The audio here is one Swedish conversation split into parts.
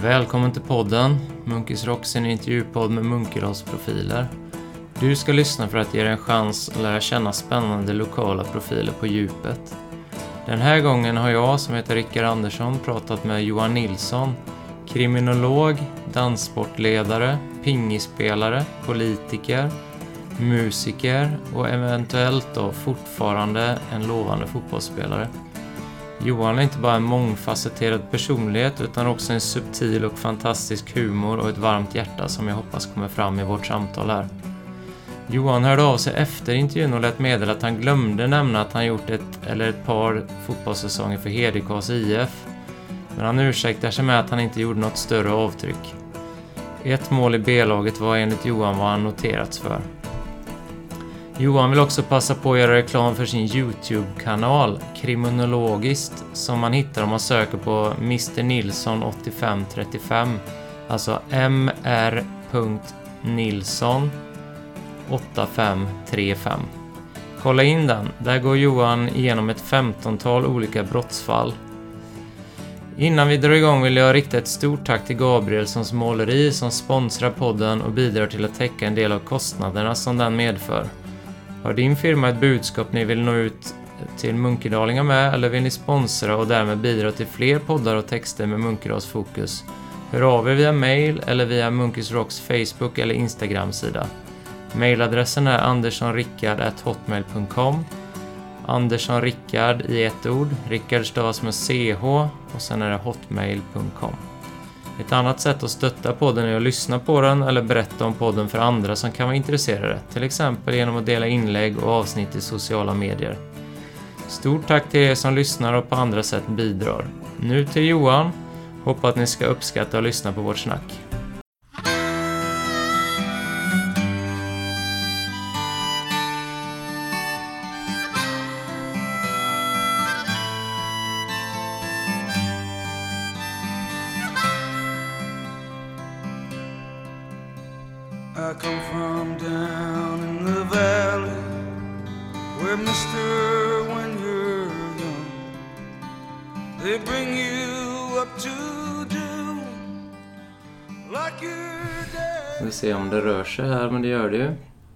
Välkommen till podden. Munkis Rocks är en intervjupodd med Munkedalsprofiler. Du ska lyssna för att ge dig en chans att lära känna spännande lokala profiler på djupet. Den här gången har jag, som heter Rickard Andersson, pratat med Johan Nilsson, kriminolog, danssportledare, pingispelare, politiker, musiker och eventuellt då fortfarande en lovande fotbollsspelare. Johan är inte bara en mångfacetterad personlighet utan också en subtil och fantastisk humor och ett varmt hjärta som jag hoppas kommer fram i vårt samtal här. Johan hörde av sig efter intervjun och lät meddela att han glömde nämna att han gjort ett par fotbollssäsonger för Hedekas IF. Men han ursäktar sig med att han inte gjorde något större avtryck. Ett mål i B-laget var enligt Johan vad han noterats för. Johan vill också passa på att göra reklam för sin YouTube-kanal Kriminologiskt som man hittar om man söker på Mr. Nilsson 8535, alltså mr.nilsson 8535. Kolla in den, där går Johan igenom ett 15-tal olika brottsfall. Innan vi drar igång vill jag rikta ett stort tack till Gabrielssons måleri som sponsrar podden och bidrar till att täcka en del av kostnaderna som den medför. Har din firma ett budskap ni vill nå ut till munkedalingar med eller vill ni sponsra och därmed bidra till fler poddar och texter med Munkedals fokus? Hör av er via mail eller via Munkis Rocks Facebook eller Instagram-sida. Mailadressen är anderssonrickard@hotmail.com. Anderssonrickard i ett ord. Rickard stavas med CH och sen är det hotmail.com. Ett annat sätt att stötta podden är att lyssna på den eller berätta om podden för andra som kan vara intresserade. Till exempel genom att dela inlägg och avsnitt i sociala medier. Stort tack till er som lyssnar och på andra sätt bidrar. Nu till Johan. Hoppas att ni ska uppskatta och lyssna på vårt snack. I come from down in the valley where mister when you're young they bring you up to do like your dad. Vi ser om det rör sig här, men det gör det ju.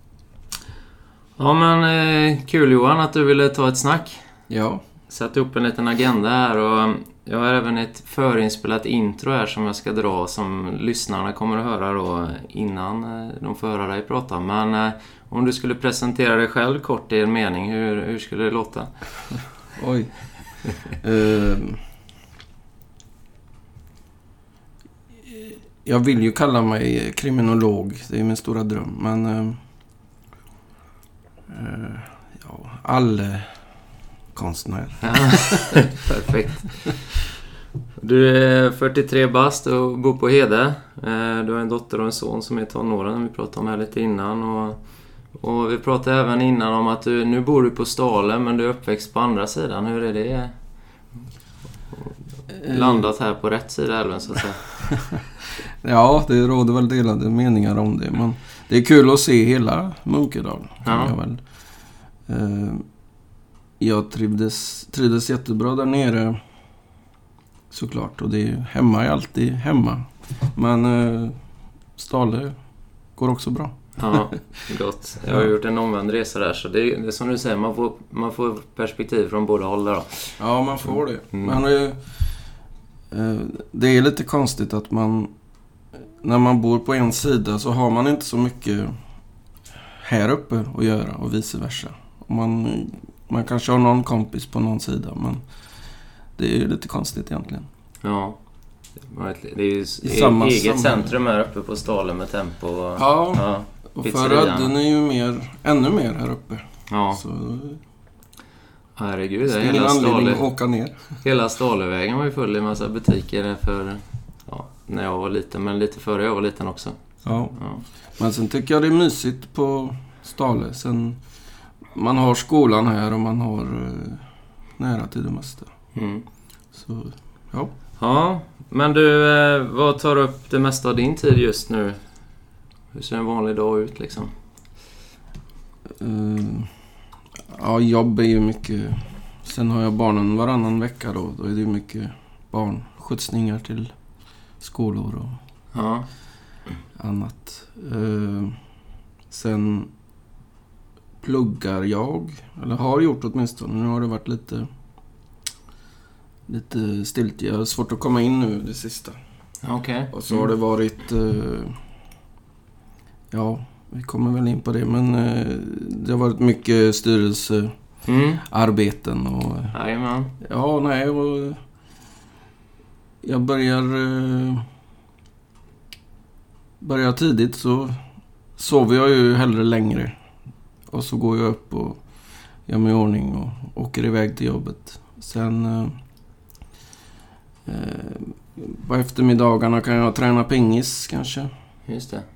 Ja men kul Johan att du ville ta ett snack. Ja. Satt upp en liten agenda här och jag har även ett förinspelat intro här som jag ska dra som lyssnarna kommer att höra då innan de får höra dig prata. Men om du skulle presentera dig själv kort i en mening, hur skulle det låta? Oj. Jag vill ju kalla mig kriminolog, det är min stora dröm. Men konstnär. Ja, perfekt. Du är 43 bast och bor på Hede. Du har en dotter och en son som är tonåren. Vi pratade om här lite innan. Och vi pratade även innan om att nu bor du på Stalen men du är uppväxt på andra sidan. Hur är det? Landat här på rätt sida älven så att säga. Ja, det råder väl delade meningar om det. Men det är kul att se hela Munkedal. Ja. Jag trivdes jättebra där nere. Såklart. Och det är hemma är alltid hemma. Men Stale går också bra. Ja, gott. Jag har gjort en omvänd resa där. Så det är som du säger, man får perspektiv från båda håll där då. Ja, man får det. Men det är lite konstigt att när man bor på en sida så har man inte så mycket här uppe att göra och vice versa. Man kanske har någon kompis på någon sida, men det är lite konstigt egentligen. Ja, det är ju eget centrum här uppe på Stalen med Tempo. Ja, och förrödden är ju ännu mer här uppe. Ja. Så herregud, det är ingen anledning att åka ner. Hela Stalevägen var ju full i massa butiker när jag var liten, men lite före jag var liten också. Ja. Men sen tycker jag det är mysigt på Stale. Sen man har skolan här och man har nära till det mesta. Så, ja. Ja, men du, vad tar upp det mesta av din tid just nu? Hur ser en vanlig dag ut liksom? Jobb är ju mycket. Sen har jag barnen varannan vecka då. Då är det mycket barnskjutsningar till skolor och Ja. annat. Sen pluggar jag, eller har gjort åtminstone. Nu har det varit lite stilt. Jag har svårt att komma in nu det sista. Okej. Och så har det varit... ja, vi kommer väl in på det. Men det har varit mycket styrelsearbeten. Och, Jajamän. ja, nej. Och jag börjar tidigt så sover jag ju hellre längre. Och så går jag upp och gör mig i ordning och åker iväg till jobbet. Sen på eftermiddagarna kan jag träna pingis kanske. Just det.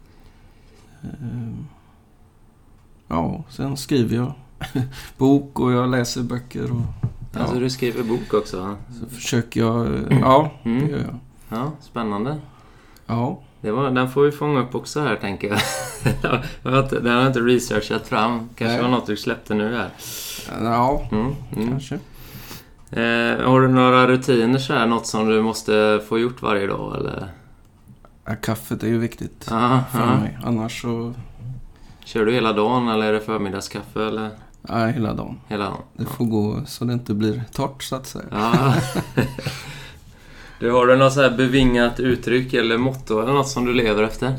Ja, sen skriver jag bok och jag läser böcker. Och, Alltså du skriver bok också? Va? Så försöker jag... Ja, det gör jag. Ja, spännande. Ja. Den får vi fånga upp också här, tänker jag. Den har jag inte researchat fram. Kanske var något du släppte nu här. Ja, kanske. Har du några rutiner så här? Något som du måste få gjort varje dag, eller? Ja, kaffet är ju viktigt för mig. Annars så... Kör du hela dagen, eller är det förmiddagskaffe, eller? Ja, hela dagen. Hela dagen. Det får gå så det inte blir torrt, så att säga. Ja. Har du något så här bevingat uttryck eller motto eller något som du lever efter?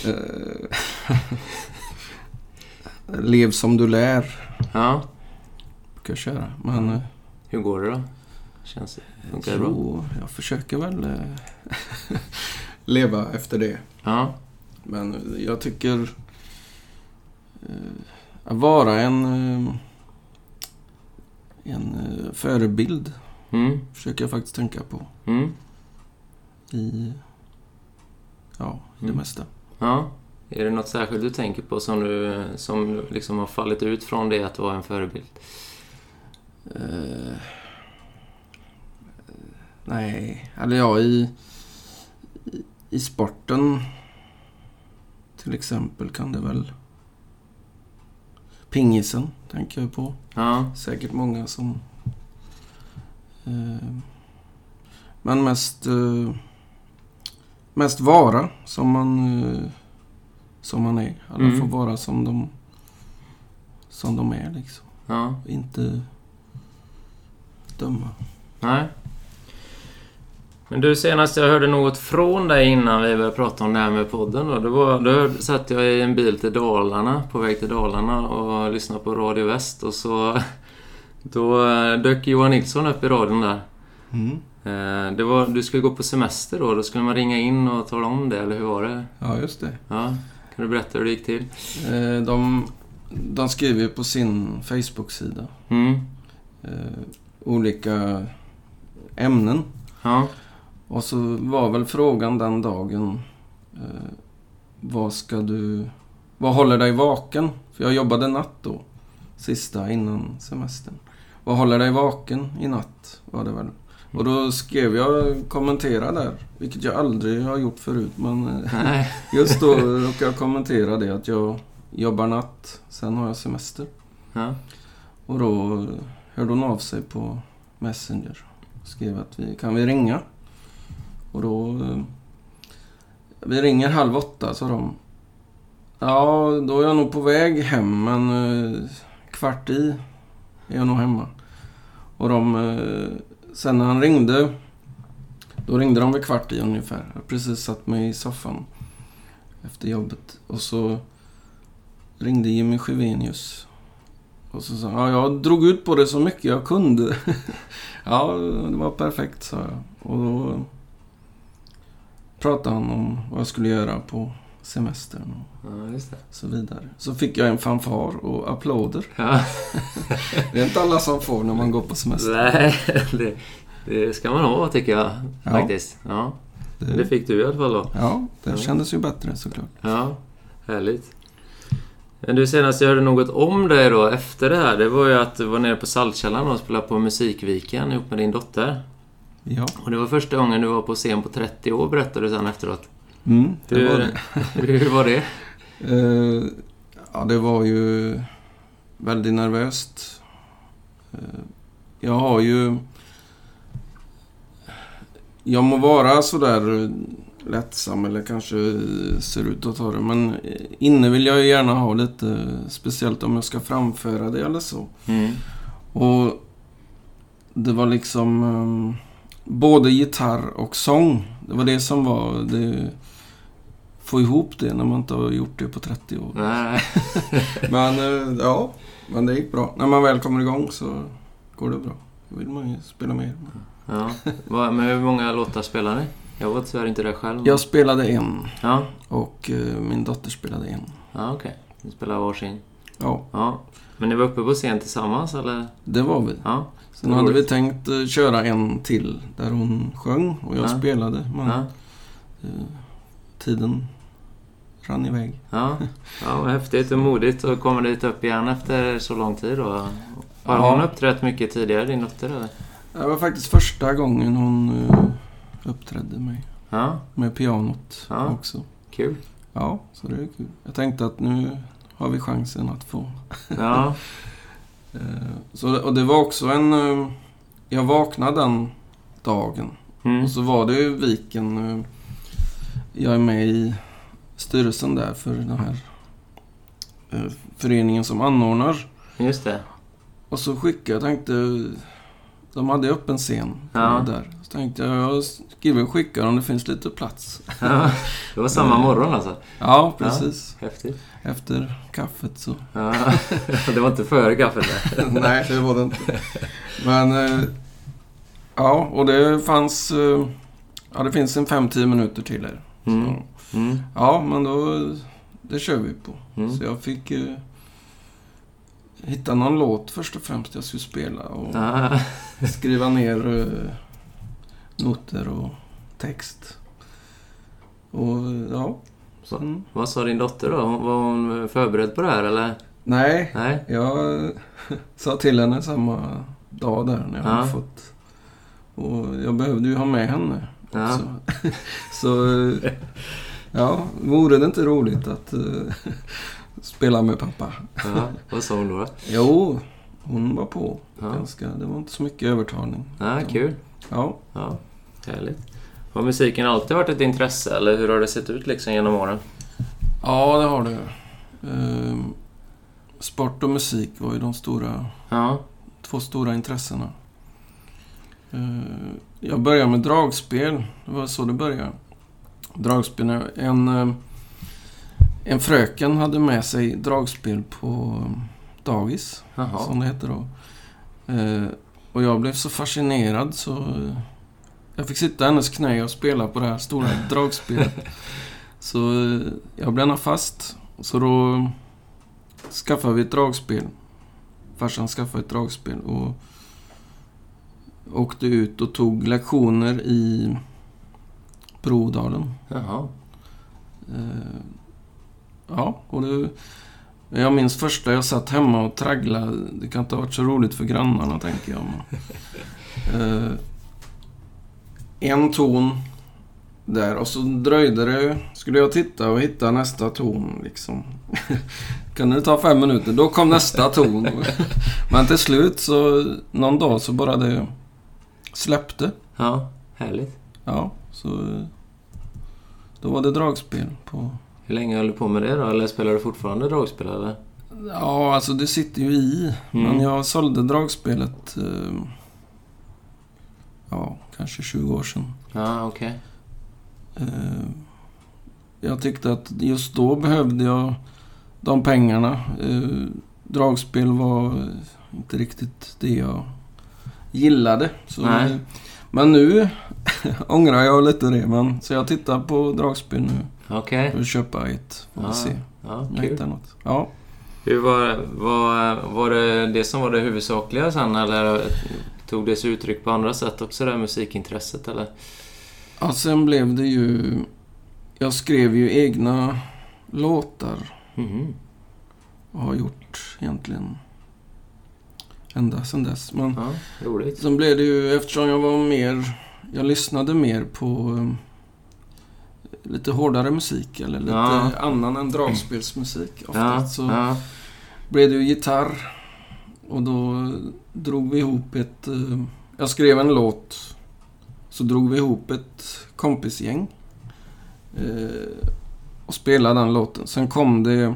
Lev som du lär. Ja. Brukar köra. Men, hur går det då? Funkar det bra? Jag försöker väl leva efter det. Ja. Men jag tycker att vara en förebild försöker jag faktiskt tänka på. I det mesta. Ja. Är det något särskilt du tänker på som liksom har fallit ut från det att vara en förebild? Nej, eller ja, i sporten till exempel kan det väl pingisen tänker jag på. Ja. Säkert många som men mest vara som man är. Alla får vara som de är liksom. Ja. Inte döma. Nej. Men du, senast jag hörde något från dig innan vi började prata om det här med podden då satt jag i en bil till Dalarna, på väg till Dalarna och lyssnade på Radio Väst, och så då dök Johan Nilsson upp i radion där. Du skulle gå på semester då skulle man ringa in och tala om det, eller hur var det? Ja, just det. Ja, kan du berätta hur det gick till? De skriver på sin Facebook-sida olika ämnen. Ja. Och så var väl frågan den dagen, vad håller dig vaken? För jag jobbade natt då, sista innan semestern. Vad håller dig vaken i natt, var det väl. Och då skrev jag kommentera där, vilket jag aldrig har gjort förut. Men just då råkade jag kommentera det, att jag jobbar natt, sen har jag semester. Ja. Och då hörde hon av sig på Messenger och skrev att kan vi ringa? Och då... vi ringer 7:30, sa de. Ja, då är jag nog på väg hem, men 7:15 är jag nog hemma. Och sen när han ringde, då ringde de vid 7:15 ungefär. Jag precis satt mig i soffan efter jobbet. Och så ringde Jimmy Sjövenius. Och så sa han, jag drog ut på det så mycket jag kunde. Ja, det var perfekt, sa jag. Och då pratade han om vad jag skulle göra på semestern och just det. Så vidare. Så fick jag en fanfar och applåder. Ja. Det är inte alla som får när man går på semester. Nej, det ska man ha, tycker jag faktiskt. Ja. Det fick du i alla fall då. Ja, det kändes ju bättre såklart. Ja, härligt. Du, senast jag hörde något om dig då efter det här, det var ju att du var nere på Saltkällan och spelade på Musikviken ihop med din dotter. Ja. Och det var första gången du var på scen på 30 år, berättade du sen efteråt. Det var det. Hur var det? Ja, det var ju väldigt nervöst. Jag har ju jag må vara sådär lättsam eller kanske ser ut att ta det. Men inne vill jag gärna ha lite, speciellt om jag ska framföra det eller så. Och det var liksom både gitarr och sång. Det var det som var det. Få ihop det när man inte har gjort det på 30 år. Nej. Men det gick bra. När man väl kommer igång så går det bra. Då vill man ju spela mer. Ja. Men hur många låtar spelar ni? Jag var tyvärr inte där själv. Jag spelade en. Ja. Och min dotter spelade en. Ja, okej. Ni spelar varsin. Ja. Men ni var uppe på scen tillsammans, eller? Det var vi. Ja. Sen hade vi tänkt köra en till där hon sjöng och jag spelade. Men tiden rann iväg. Ja, häftigt och modigt att komma dit upp igen efter så lång tid då. Har hon uppträtt mycket tidigare, din dotter, eller? Det var faktiskt första gången hon uppträdde mig. Ja. Med pianot också. Kul. Ja, så det är kul. Jag tänkte att nu har vi chansen att få. Ja. Och det var också jag vaknade den dagen. Och så var det ju Viken. Jag är med i styrelsen där för den här föreningen som anordnar. Just det. Och så skickade jag, tänkte, de hade öppen scen där. Så tänkte jag skriver och skickar om det finns lite plats. Ja, det var samma morgon alltså. Ja, precis. Ja, häftigt. Efter kaffet så. Ja, det var inte före kaffet där. Nej, det var det inte. Men och det fanns det finns en 5-10 minuter till här. Ja, men då det kör vi på. Så jag fick hitta någon låt först och främst jag skulle spela och skriva ner noter och text. Och sen... Vad sa din dotter då? Var hon förberedd på det här, eller? Nej. Jag sa till henne samma dag där när jag hade fått. Och jag behövde ju ha med henne också. Så vore det inte roligt att spela med pappa? Ja, vad sa hon då? Jo, hon var på ganska. Det var inte så mycket övertalning. Kul. Ja, härligt. Har musiken alltid varit ett intresse, eller hur har det sett ut liksom genom åren? Ja, det har det. Sport och musik var ju de två stora intressena. Jag började med dragspel. Det var så det började. Dragspel. En fröken hade med sig dragspel på dagis. Som det heter då. Och jag blev så fascinerad så jag fick sitta i hennes knä och spela på det här stora dragspelet. Så jag blev fast. Så då skaffade vi ett dragspel. Farsan skaffade ett dragspel och åkte ut och tog lektioner i Brodalen. Och jag minns första jag satt hemma och tragglade. Det kan inte ha varit så roligt för grannarna, tänker jag. En ton där och så dröjde det. Skulle jag titta och hitta nästa ton liksom. Kan det ta 5 minuter? Då kom nästa ton. Men till slut så någon dag så bara det släppte. Ja, härligt. Ja, så då var det dragspel på. Hur länge höll du på med det då? Eller spelar du fortfarande dragspel, eller? Ja, alltså det sitter ju i. Men jag sålde dragspelet kanske 20 år sedan. Ja, okej. Jag tyckte att just då behövde jag de pengarna. Dragspel var inte riktigt det jag gillade. Så, men nu ångrar jag lite det. Så jag tittar på dragspel nu. Okej. För att köpa ett. Får vi se. Ja, jag hittar något. Ja. Hur var det som var det huvudsakliga sen? Eller tog det sig uttryck på andra sätt också, det musikintresset, eller? Ja, sen blev det ju... Jag skrev ju egna låtar. Och har gjort egentligen ända sedan dess. Men roligt. Sen blev det ju, eftersom jag lyssnade mer på lite hårdare musik eller lite annan än dragspelsmusik oftast, så blev det ju gitarr. Och då drog vi ihop jag skrev en låt så drog vi ihop ett kompisgäng och spelade den låten. Sen kom det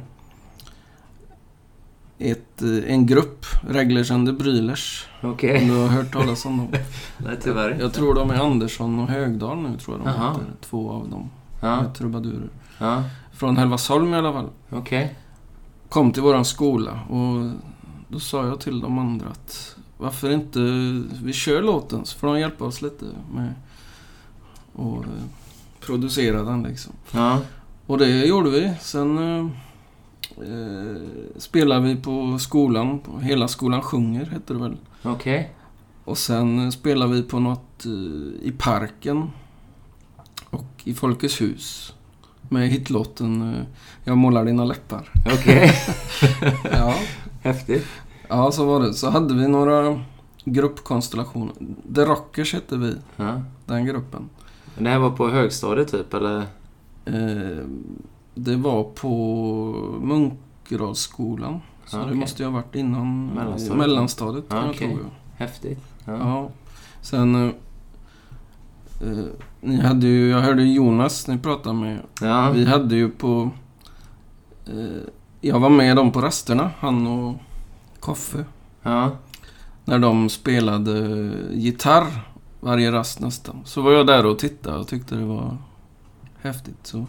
en grupp, Reglers and the Brylers. Okej. Om du har hört talas om dem. Nej, tyvärr. Jag tror de är Andersson och Högdal nu, tror jag de Aha. heter. 2 av dem. Ja. Trubadurer. Ja. Från Hälvasholm i alla fall. Okej. Kom till våran skola och då sa jag till de andra att varför inte vi kör låten, så får de hjälpa oss lite med och producera den liksom. Ja. Och det gjorde vi. Sen spelade vi på skolan. Hela skolan sjunger, heter det väl. Okej. Och sen spelade vi på något i parken och i Folkets hus med hitlåten Jag målar dina läppar. Okej. Ja. Häftigt. Ja, så var det. Så hade vi några gruppkonstellationer. The Rockers hette vi, Ja. den gruppen. Men det här var på högstadiet typ, eller? Det var på Munkedalsskolan. Så Okej. det måste ju ha varit innan Mellanstadiet. kan jag Okej. tro. Häftigt. Ja. Ja. Sen ni hade ju, jag hörde Jonas ni pratade med. Ja. Vi hade ju på jag var med dem på rasterna, han och Koffe, Ja. när de spelade gitarr varje rast nästan. Så var jag där och tittade och tyckte det var häftigt. Så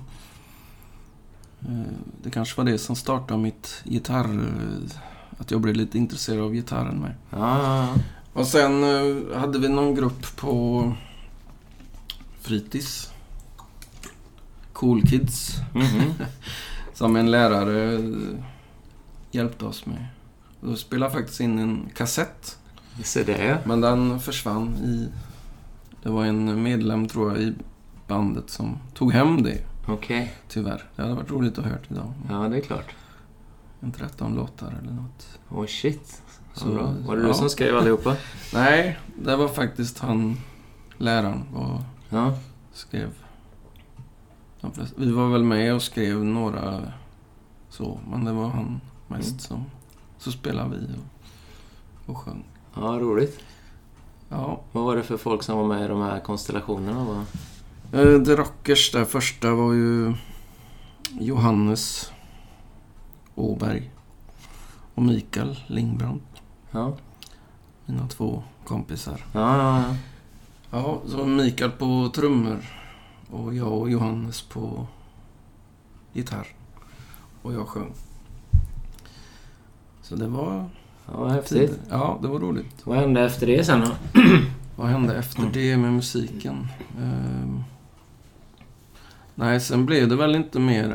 det kanske var det som startade mitt gitarr, att jag blev lite intresserad av gitarren med. Ja. Och sen hade vi någon grupp på fritids, Cool Kids, Mhm. som en lärare hjälpte oss med. Då spelade faktiskt in en kassett, Så det är. men den försvann i... Det var en medlem, tror jag, i bandet som tog hem det, Okej. tyvärr. Det hade varit roligt att höra idag. Ja, det är klart. En 13 låtar eller något. Åh, shit. Så Så, bra. Var det ja. du som skrev allihopa? Nej, det var faktiskt han, läraren, och Ja. skrev. Vi var väl med och skrev några så, men det var han mest som... Så spelade vi och sjöng. Ja, roligt. Ja. Vad var det för folk som var med i de här konstellationerna? Va? The Rockers, där första var ju Johannes Åberg och Mikael Lindbrand. Ja. Mina 2 kompisar. Ja. Ja, så Mikael på trummor och jag och Johannes på gitarr. Och jag sjöng. Så det var... Ja, häftigt. Ja, det var roligt. Vad hände efter det sen då? Vad hände efter det med musiken? Nej, sen blev det väl inte mer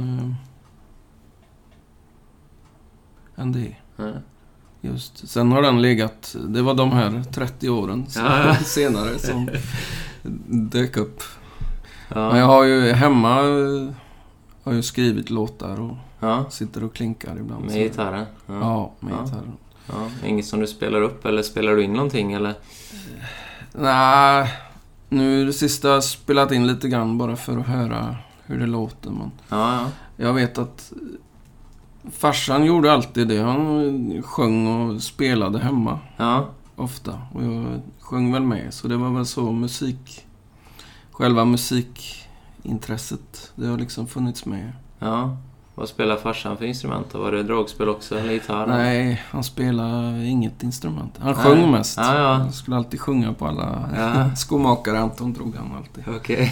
än det. Ja. Just. Sen har den legat... Det var de här 30 åren senare som dök upp. Ja. Men jag har ju hemma har ju skrivit låtar och Ja. sitter och klinkar ibland. Med så. gitarren? Ja, med Ja. gitarren. Ja. Inget som du spelar upp, eller spelar du in någonting, eller? Nej, nu det sista har jag spelat in lite grann bara för att höra hur det låter. Men Ja. jag vet att farsan gjorde alltid det. Han sjöng och spelade hemma Ja. ofta. Och jag sjöng väl med. Så det var väl så själva musikintresset. Det har liksom funnits med. Ja. Vad spelar farsan för instrument då? Var det dragspel också, eller gitarr? Nej, han spelade inget instrument. Han Nej. sjöng mest. Ja. Han skulle alltid sjunga på alla skomakare. Anton drog han alltid. Okej.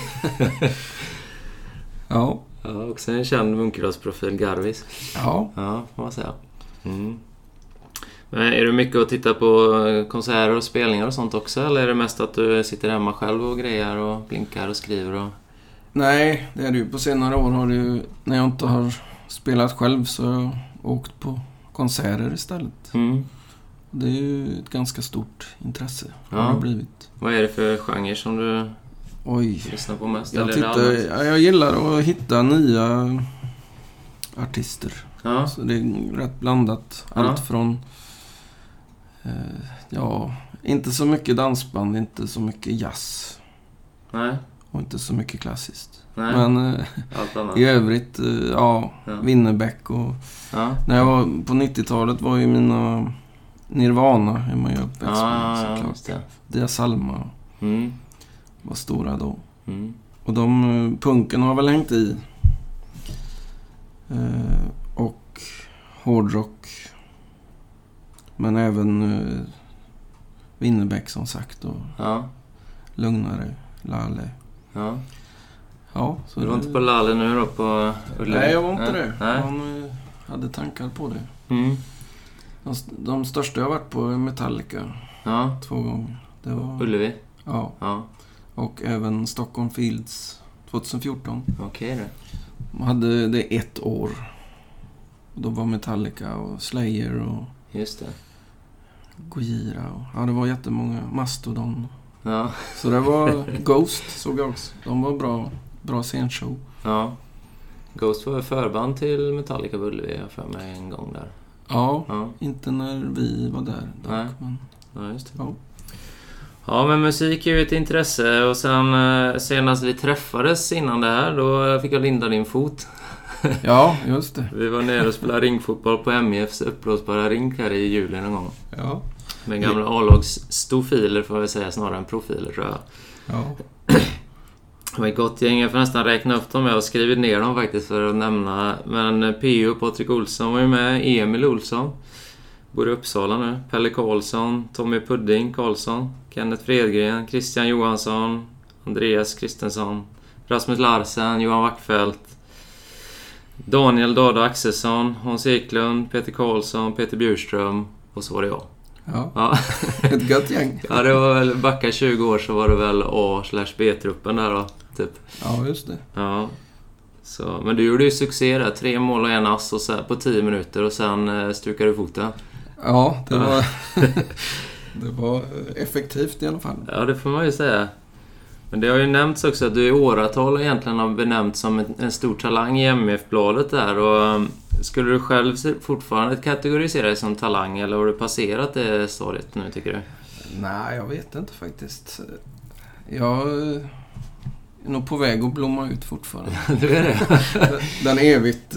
Ja. Ja, också en känd Munkedalsprofil, Garvis. Ja. Ja, får man säga. Men är du mycket att titta på konserter och spelningar och sånt också? Eller är det mest att du sitter hemma själv och grejer och blinkar och skriver? Och... Nej, det är det ju. På senare år har det ju, när jag inte har spelat själv, så har jag åkt på konserter istället. Det är ju ett ganska stort intresse. Ja. Har det blivit. Vad är det för genre som du lyssnar på mest? Eller är det annat? Jag gillar att hitta nya artister. Ja. Så det är rätt blandat. Allt från inte så mycket dansband, inte så mycket jazz. Nej. Och inte så mycket klassiskt. Nej. Men Allt annat. i övrigt, Winnerbäck och... Ja. När jag var på 90-talet var ju mina Nirvana är man ju uppväxt med, Ja, såklart. just det. Dia Salma. var stora då. Mm. Och punken har väl hängt i. Och hårdrock. Men även Winnerbäck som sagt. Och Ja. lugnare, Lalle. Ja. Ja, så Du var inte på Lalle nu då på Ullevi? Nej, jag var inte det. Nej. Han hade tankar på det. Mm. De största jag har varit på är Metallica. Ja. 2 gånger. Det var, Ullevi? ja. Ja. Och även Stockholm Fields 2014. Okej då. De hade det 1 år. Och då var Metallica och Slayer och Just det. Gojira. Och, det var jättemånga. Mastodon. Ja. Så det var Ghost såg jag också. De var bra scenshow. Ja. Ghost var förband till Metallica på Ullevi för mig en gång där. Ja, Ja. inte när vi var där dock, Nej. men Ja, just det. ja. Ja, men musik är ju ett intresse och sen senast vi träffades innan det här, då fick jag linda din fot. Ja, just det. Vi var nere och spelade ringfotboll på MIFs uppblåsbara rink här i juli någon gång. Ja. Med gamla A-lags stofiler får jag säga snarare än profiler tror jag. Ja. Det var ett gott gäng, jag får nästan räkna upp dem. Jag har skrivit ner dem faktiskt för att nämna. Men P.O. Patrik Olsson var ju med, Emil Olsson. Bor i Uppsala nu. Pelle Karlsson, Tommy Pudding Karlsson, Kenneth Fredgren, Christian Johansson, Andreas Kristensson, Rasmus Larsen, Johan Wackfeldt, Daniel Dada Axelsson, Hans Eklund, Peter Karlsson, Peter Bjurström och så var det jag. Ja. Ja. Ett gott gäng. Ja, det var väl backa 20 år så var det väl A/B-truppen där då, typ. Ja, just det. Ja. Så, men du gjorde ju succé där. 3 mål och 1 ass och så på 10 minuter och sen stukade du foten. Ja, det var effektivt i alla fall. Ja, det får man ju säga. Men det har ju nämnts också att du i åratal egentligen har benämnt som en stor talang i MF-bladet där. Och skulle du själv fortfarande kategorisera dig som talang eller har du passerat det stadiet nu tycker du? Nej, jag vet inte faktiskt. Jag är nog på väg att blomma ut fortfarande. Du är det? Den evigt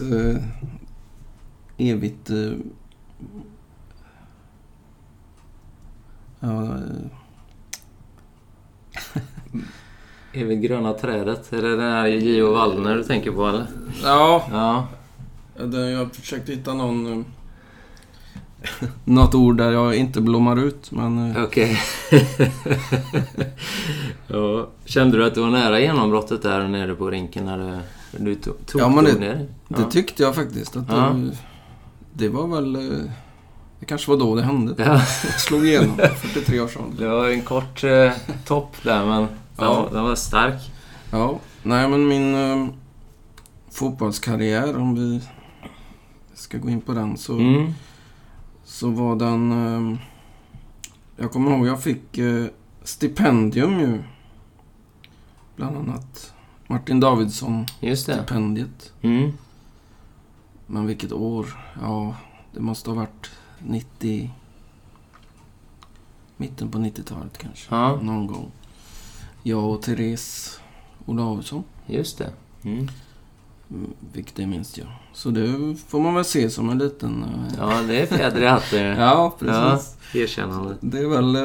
Evigt gröna trädet. Är det den här Gio Wallner du tänker på eller? Ja, Ja. jag försökte hitta något ord där jag inte blommar ut, men Okej. Ja. Kände du att du var nära genombrottet där nere på rinken när du tog ja, men ner? det tyckte jag faktiskt att Ja. det var väl det kanske var då det hände. Ja. Jag slog igenom 43 års ålder. Det var en kort topp där men den var stark. Ja, nej men min fotbollskarriär, om vi ska gå in på den, så var den jag kommer ihåg jag fick stipendium ju, bland annat Martin Davidsson Just det. stipendiet. Mm. Men vilket år? Ja, det måste ha varit 90, mitten på 90-talet kanske. Ja, Någon gång. Jag och Therese Olausson. just det. Mm. Vilket det minns jag. Så det får man väl se som en liten... Ja, det är fjäder i hatten. Ja, precis. Ja, erkännande. Det är väl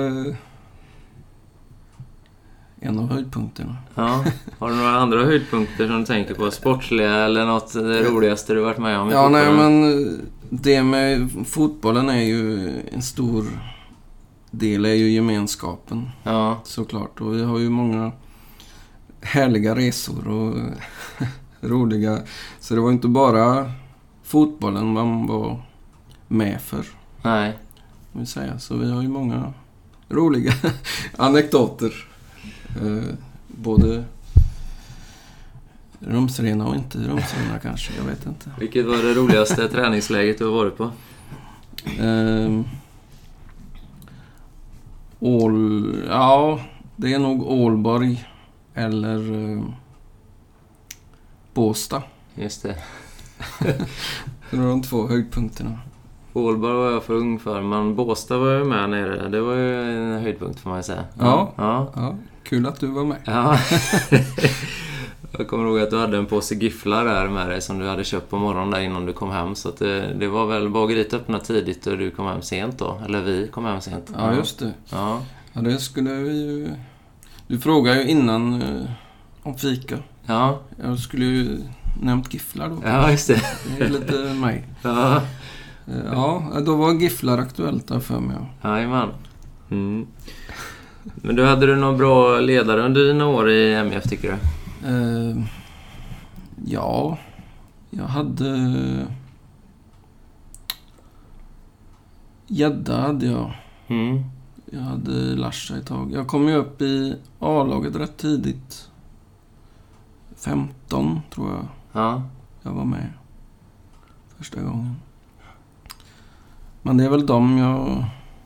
en av höjdpunkterna. Ja. Har du några andra höjdpunkter som du tänker på? Sportsliga eller något det roligaste du varit med om? Ja, nej men det med fotbollen är ju en stor del, är ju gemenskapen. Ja, Såklart. Och vi har ju många härliga resor och roliga. Så det var inte bara fotbollen man var med för, nej. vill säga. Så vi har ju många roliga anekdoter. Både rumsrena och inte rumsrena kanske, jag vet inte. Vilket var det roligaste träningsläget du har varit på? Ja, det är nog Ålborg eller Båstad. Just det. Det är de 2 höjdpunkterna. Ålborg var jag för ung för, men Båstad var jag med nere. Det var ju en höjdpunkt får man säga. Ja. Ja. Ja, kul att du var med. Ja. Jag kommer ihåg att du hade en påse gifflar där med dig som du hade köpt på morgonen där innan du kom hem. Så att det var väl bageriet öppna tidigt och du kom hem sent då. Eller vi kom hem sent. Ja, just det. Ja. Ja, det skulle vi ju... Du frågade ju innan om fika. Ja. Jag skulle ju nämnt gifflar då. Ja, just det. Det är lite mig. Ja. Ja, då var gifflar aktuellt där för mig. Jajamän. Mm. Men du, hade du någon bra ledare under dina år i MF, tycker du? Ja, jag hade... Gädda hade jag. Mm. Jag hade Larsa ett tag. Jag kom ju upp i A-laget rätt tidigt. 15 tror jag. Ja. Jag var med första gången. Men det är väl dem jag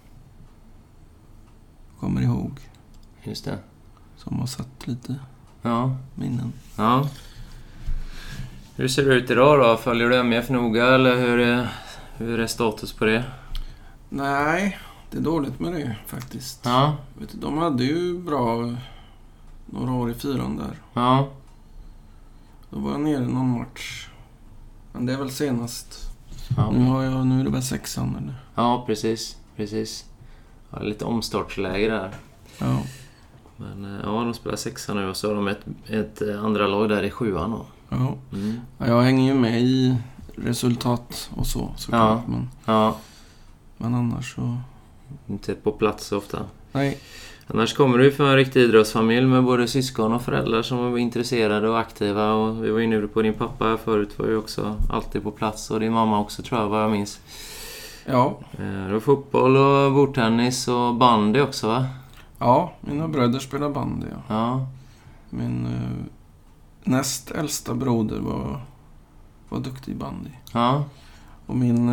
kommer ihåg. Just det. Som har satt lite Ja. minnen. Ja. Hur ser det ut idag då? Följer du MF noga, eller hur är status på det? Nej, det är dåligt med det faktiskt. Ja. Vet du, de hade ju bra några år i 4:an där. Ja. Då var jag nere i någon match. Men det är väl senast. Ja. Nu är det väl 6:an eller? Ja, precis. Ja, lite omstartsläge där. Ja. Men ja, de spelar 6:an nu och så har de ett andra lag där i 7:an då. Ja. Mm. Ja, jag hänger ju med i resultat och såklart. Ja. Men annars så... Inte på plats ofta. Nej. Annars kommer du från en riktig idrottsfamilj med både syskon och föräldrar som var intresserade och aktiva. Och vi var inne på din pappa förut, var ju också alltid på plats. Och din mamma också, tror jag, vad jag minns. Ja. Det var fotboll och bordtennis och bandy också, va? Ja, mina bröder spelar bandy. Ja. Ja. Min näst äldsta broder var duktig i bandy. Ja. Och min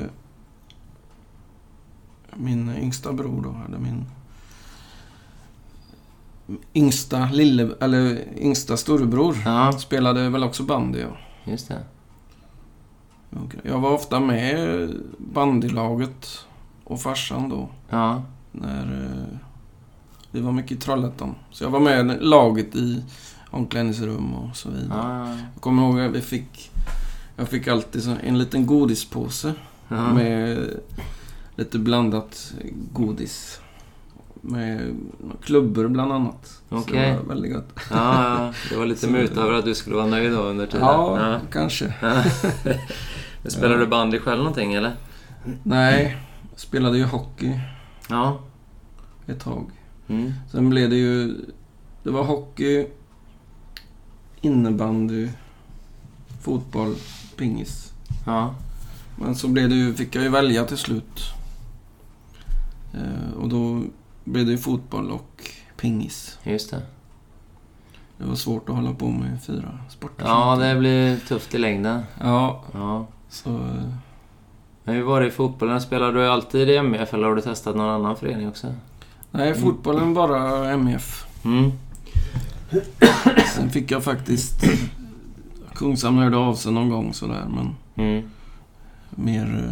yngsta bror då, eller min yngsta storebror, Ja. spelade väl också bandy. Ja. Just det. Jag var ofta med bandylaget och farsan då. Ja. När vi var mycket i Trollhättan. Så jag var med laget i omklädningsrum och så vidare. Ja. Jag kommer ihåg att jag fick alltid en liten godispåse Ja. med lite blandat godis. Med klubbor bland annat. Okej. Så det var väldigt gott. Ja, det var lite muta över att du skulle vara nöjd då under tiden. Ja, kanske. Ja. Men spelar du bandy själv någonting, eller? Nej, jag spelade ju hockey Ja. ett tag. Mm. Sen blev det var hockey, innebandy, fotboll, pingis. Ja. Men så fick jag ju välja till slut. Och då blev det ju fotboll och pingis. Just det. Det var svårt att hålla på med 4 sporter. Ja, det blir tufft i längden. Ja, Ja. så... Men hur var det i fotbollen? Spelar du alltid i MF eller har du testat någon annan förening också? Nej, fotbollen bara MF. Mm. Sen fick jag faktiskt... Kungshamn hörde av sig någon gång sådär, men... Mer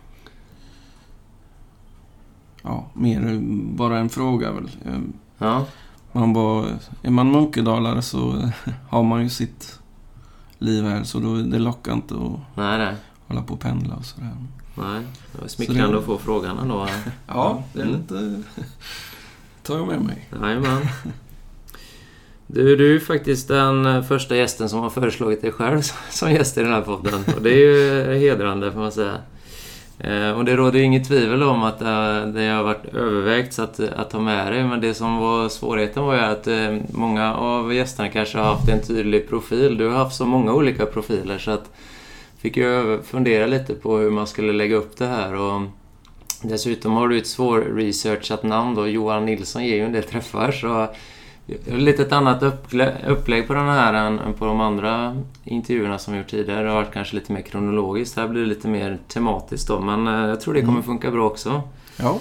bara en fråga väl. Ja. Är man munkedalare så har man ju sitt liv här, så då det lockar inte att Nej. hålla på och pendla och sådär. Nej, det var smickrande att få frågan ändå. Ja, det är lite... tar jag med mig. Jajamän. Du är faktiskt den första gästen som har föreslagit dig själv som gäst i den här podden. Och det är ju hedrande, får man säga. Och det råder inget tvivel om att det har varit övervägt att ta med dig. Men det som var svårigheten var ju att många av gästerna kanske har haft en tydlig profil. Du har haft så många olika profiler så att fick jag fundera lite på hur man skulle lägga upp det här. Och dessutom har du ett svårresearchat namn då. Johan Nilsson ger ju en del träffar, så lite ett annat upplägg på den här än på de andra intervjuerna som vi gjort tidigare. Det har varit kanske lite mer kronologiskt. Här blir det lite mer tematiskt då. Men jag tror det kommer funka bra också. Ja.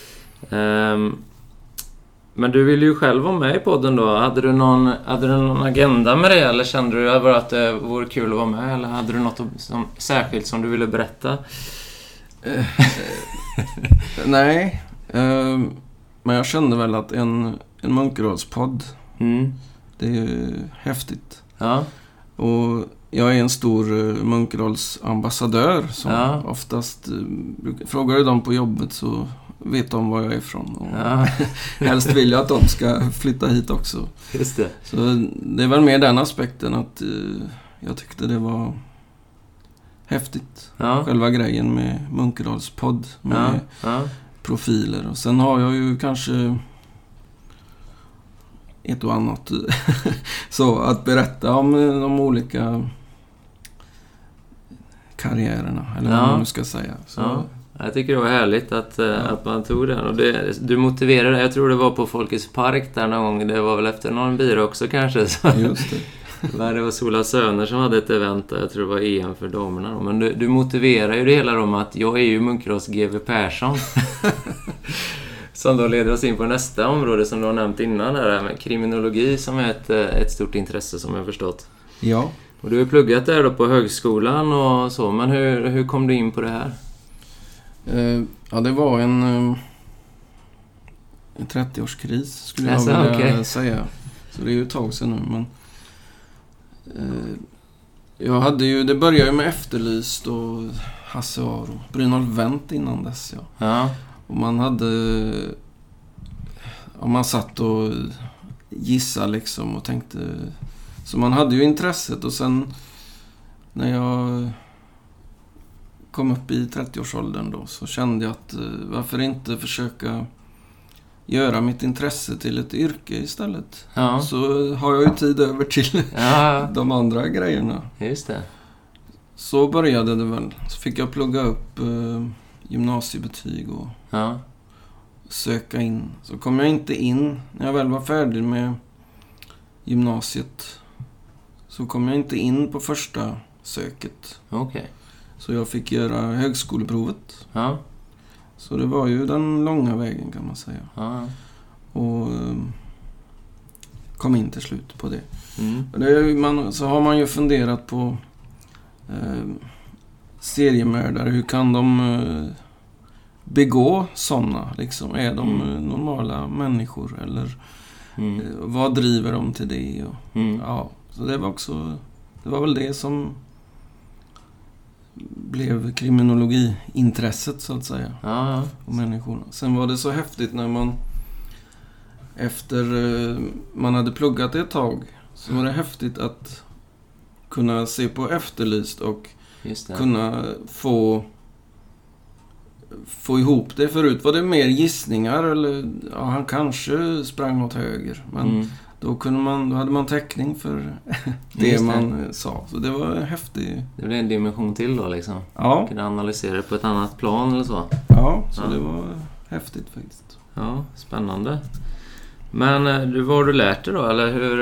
Men du ville ju själv vara med i podden då. Hade du någon agenda med det? Eller kände du bara att det vore kul att vara med? Eller hade du något särskilt som du ville berätta? Nej. Men jag kände väl att en Munkedalspodd, det är ju häftigt. Ja. Och jag är en stor Munkedals ambassadör som oftast frågar du dem på jobbet så vet om var jag är ifrån. Och Ja. helst vill jag att de ska flytta hit också. Just det. Så det är väl mer den aspekten att jag tyckte det var häftigt. Ja. Själva grejen med Munkedals podd med profiler. Och sen har jag ju kanske ett och annat så att berätta om de olika karriärerna, eller vad man nu ska säga. Så. Ja. Jag tycker det var härligt att man tog den. Och du motiverade, jag tror det var på Folkets Park där någon gång. Det var väl efter någon bira också kanske. Så. Just det. Det var Sola Söner som hade ett event där, jag tror det var EM för damerna. Men du motiverar ju det hela om att jag är ju Munkedals GW Persson. Som då leder oss in på nästa område som du har nämnt innan. Där med kriminologi som är ett stort intresse som jag har förstått. Ja. Och du har pluggat där då på högskolan och så. Men hur kom du in på det här? Ja, det var en 30-årskris skulle jag vilja säga. Så det är ju ett tag sedan nu. Men jag hade ju, det började ju med Efterlyst och Hasse Aro, Brynolf Wendt innan dess. Ja. Och man satt och gissade liksom och tänkte, så man hade ju intresset. Och sen när jag kom upp i 30-årsåldern då, så kände jag att varför inte försöka göra mitt intresse till ett yrke istället. Ja. Så har jag ju tid över till de andra grejerna. Just det. Så började det väl. Så fick jag plugga upp gymnasiebetyg och söka in. Så kom jag inte in när jag väl var färdig med gymnasiet. Så kom jag inte in på första söket. Okej. Så jag fick göra högskoleprovet. Ja. Så det var ju den långa vägen kan man säga. Ja. Och kom in till slut på det. Mm. Så har man ju funderat på seriemördare. Hur kan de begå sådana? Liksom? Är de normala människor? Eller vad driver de till det? Och, ja, så det var väl det som blev kriminologiintresset så att säga. Ja. Och människorna. Sen var det så häftigt när man efter man hade pluggat ett tag, så var det häftigt att kunna se på Efterlyst och kunna få ihop det. Förut var det mer gissningar eller han kanske sprang åt höger, men då hade man täckning för det man sa. Så det var häftigt. Det blev en dimension till då liksom. Ja. Man kunde analysera det på ett annat plan eller så. Ja, så det var häftigt faktiskt. Ja, spännande. Men vad har du lärt dig då? Eller hur...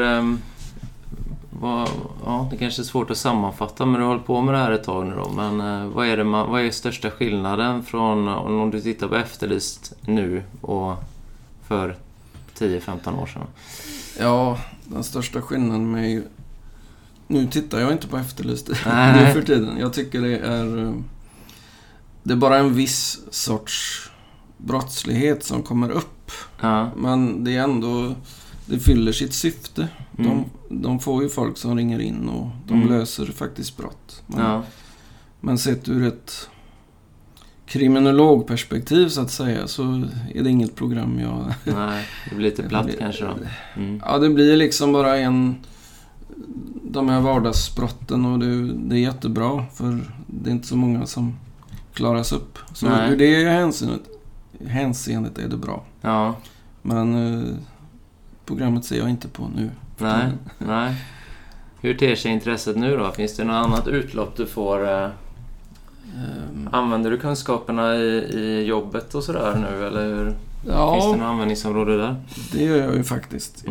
det kanske är svårt att sammanfatta, men du har hållit på med det här ett tag nu då. Men vad är största skillnaden från om du tittar på Efterlyst nu och för 10-15 år sedan? Ja, den största skillnaden med... Nu tittar jag inte på Efterlyst nu för tiden. Jag tycker det är bara en viss sorts brottslighet som kommer upp. Ja. Men det är ändå... Det fyller sitt syfte. De får ju folk som ringer in och de löser faktiskt brott. Men sett ur ett kriminologperspektiv så att säga, så är det inget program jag... Nej, det blir lite platt kanske då. Ja, det blir liksom bara de här vardagsbrotten, och det är jättebra för det är inte så många som klaras upp. Så ur det hänseendet är det bra. Ja. Men programmet ser jag inte på nu. Nej. Hur ter sig intresset nu då? Finns det något annat utlopp du får? Använder du kunskaperna i jobbet och sådär nu? Eller finns det något användningsområde där? Det gör jag ju faktiskt.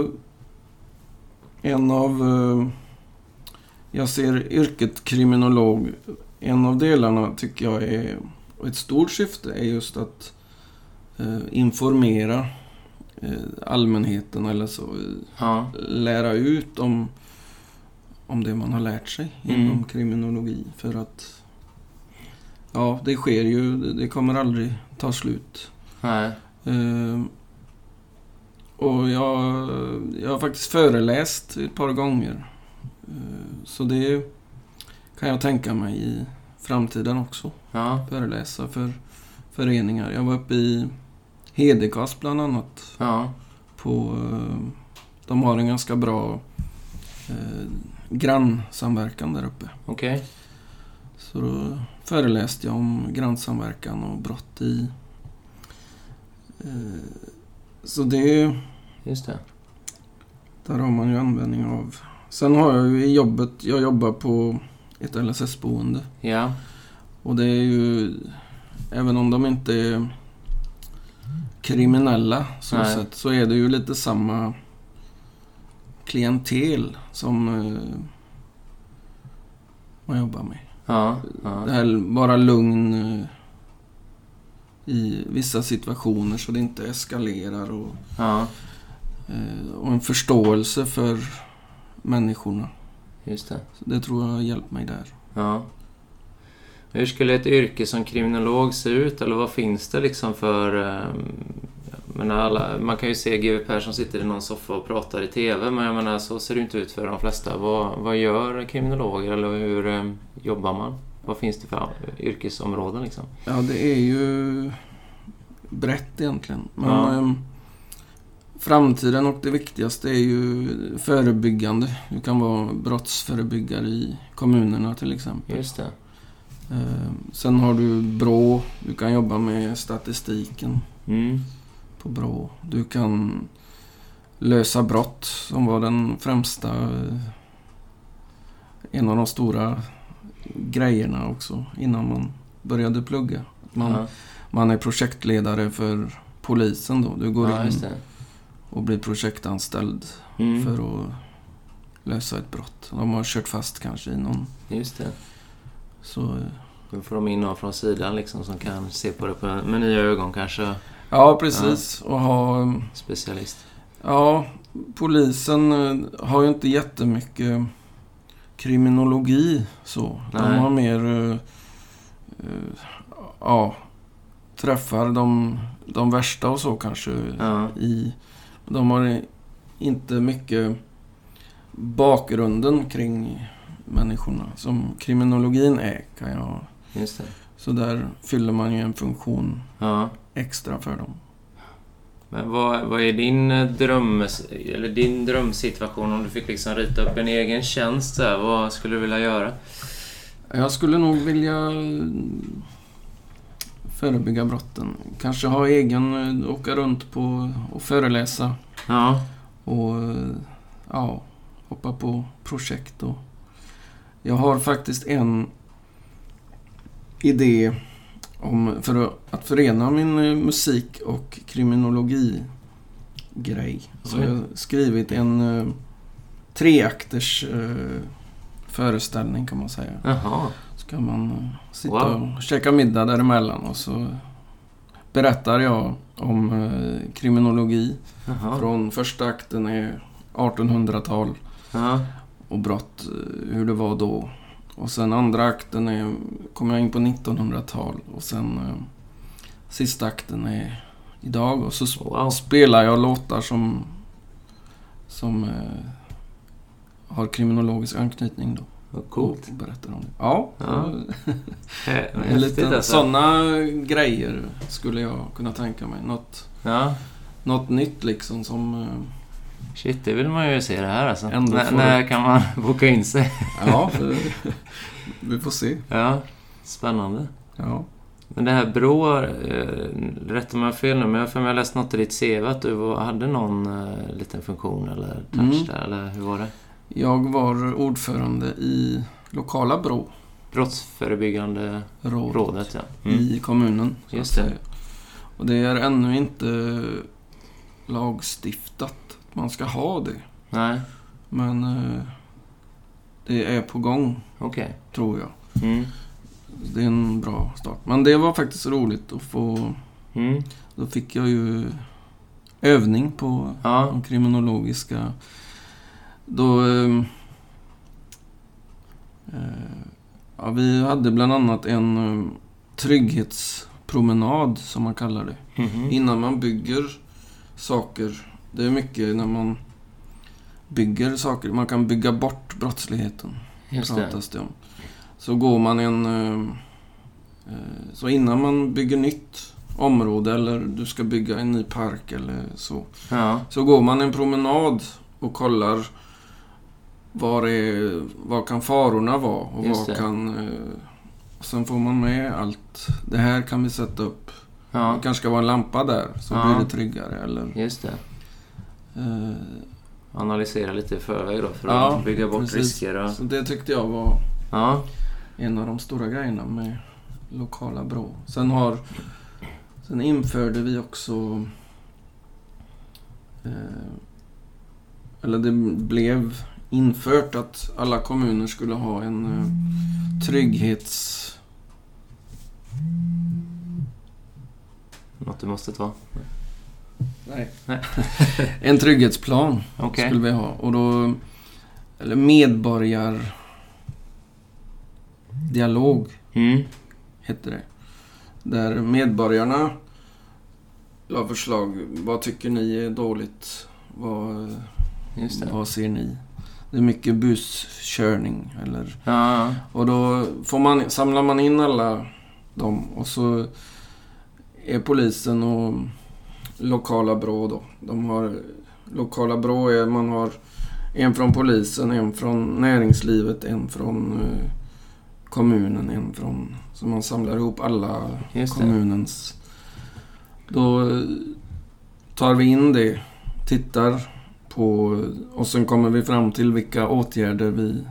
Jag ser yrket kriminolog. En av delarna tycker jag är, och ett stort syfte är just att informera allmänheten eller så. Lära ut om det man har lärt sig inom kriminologi. För att det sker ju, det kommer aldrig ta slut. Nej. Och jag har faktiskt föreläst ett par gånger. Så det kan jag tänka mig i framtiden också. Föreläsa för föreningar. Jag var uppe i Hedekas bland annat. Ja. De har en ganska bra grannsamverkan där uppe. Okej. Så då föreläste jag om grannsamverkan och brott i... Så det... Just det. Där har man ju användning av... Sen har jag ju i jobbet... Jag jobbar på ett LSS-boende. Ja. Och det är ju... Även om de inte är kriminella så sätt, så är det ju lite samma klientel som man jobbar med. Ja. Det här bara lugn i vissa situationer så det inte eskalerar och en förståelse för människorna. Just det. Så det tror jag har hjälpt mig där. Ja. Hur skulle ett yrke som kriminolog se ut? Eller vad finns det liksom för... man kan ju se GW Persson sitter i någon soffa och pratar i tv. Men jag menar, så ser det inte ut för de flesta. Vad gör kriminologer? Eller hur jobbar man? Vad finns det för yrkesområden liksom? Ja, det är ju brett egentligen. Men framtiden och det viktigaste är ju förebyggande. Du kan vara brottsförebyggare i kommunerna till exempel. Just det. Sen har du BRÅ. Du kan jobba med statistiken på BRÅ. Du kan lösa brott som var den främsta, en av de stora grejerna också innan man började plugga. Man är projektledare för polisen då. Du går in och blir projektanställd för att lösa ett brott. De har kört fast kanske i någon... Just det. Så... Då får de in någon från sidan liksom som kan se på det med nya ögon kanske. Ja, precis. Och ha... Specialist. Ja, polisen har ju inte jättemycket kriminologi så. De har mer... träffar de värsta och så kanske. De har inte mycket bakgrunden kring människorna som kriminologin är, kan jag... Just det. Så där fyller man ju en funktion extra för dem. Men vad är din drömsituation om du fick liksom rita upp en egen tjänst där? Vad skulle du vilja göra? Jag skulle nog vilja förebygga brotten. Kanske ha åka runt på och föreläsa. Ja. Och hoppa på projekt. Och jag har faktiskt en idé för att förena min musik och kriminologi-grej. Så jag har skrivit en 3-akters föreställning kan man säga. Jaha. Så kan man sitta och käka middag däremellan och så berättar jag om kriminologi. Jaha. Från första akten är 1800-tal och brott, hur det var då. Och sen andra akten kommer jag in på 1900-tal och sen sista akten är idag och så spelar jag låtar som har kriminologisk anknytning då. Vad coolt. Och berättar om det. Ja. Lite sådana grejer skulle jag kunna tänka mig. Något nytt liksom som... Shit, det vill man ju se det här alltså. När kan man boka in sig? Ja, vi får se. Ja, spännande. Ja. Men det här BRÅ, rätt om jag har fel nu, men jag har läst något i ditt CV att du hade någon liten funktion eller touch där, eller hur var det? Jag var ordförande i lokala BRÅ. Brottsförebyggande rådet, ja. I kommunen. Just det. Och det är ännu inte lagstiftat att man ska ha det. Nej. Men det är på gång, tror jag. Det är en bra start. Men det var faktiskt roligt att få... Då fick jag ju övning på de kriminologiska... Då... vi hade bland annat en trygghetspromenad som man kallar det. Innan man bygger saker. Det är mycket när man bygger saker. Man kan bygga bort brottsligheten. Just pratas det om. Så går man Så innan man bygger nytt område eller du ska bygga en ny park eller så. Ja. Så går man en promenad och kollar vad kan farorna vara och Just vad det. kan... Sen får man med allt. Det här kan vi sätta upp. Ja. Det kanske ska vara en lampa där så Ja. blir det tryggare. Eller, Just det. eh, Analysera lite i förväg då för Ja, att bygga bort precis. risker. Och... Så det tyckte jag var Ja. en av de stora grejerna med lokala Brå. Sen införde vi också... eller det blev infört att alla kommuner skulle ha en trygghets... Något du måste ta. Nej. Nej. En trygghetsplan Okej. skulle vi ha. Och då... Eller medborgardialog hette det. Där medborgarna la förslag. Vad tycker ni är dåligt? Just det. Vad ser ni? Det är mycket busskörning. Eller... Ja. Och då samlar man in alla dem. Och så är polisen och lokala Brå då. De har... Lokala Brå är... Man har en från polisen, en från näringslivet, en från kommunen, en från... Så man samlar ihop alla Just det. kommunens... Då tar vi in det, tittar på... Och sen kommer vi fram till vilka åtgärder vi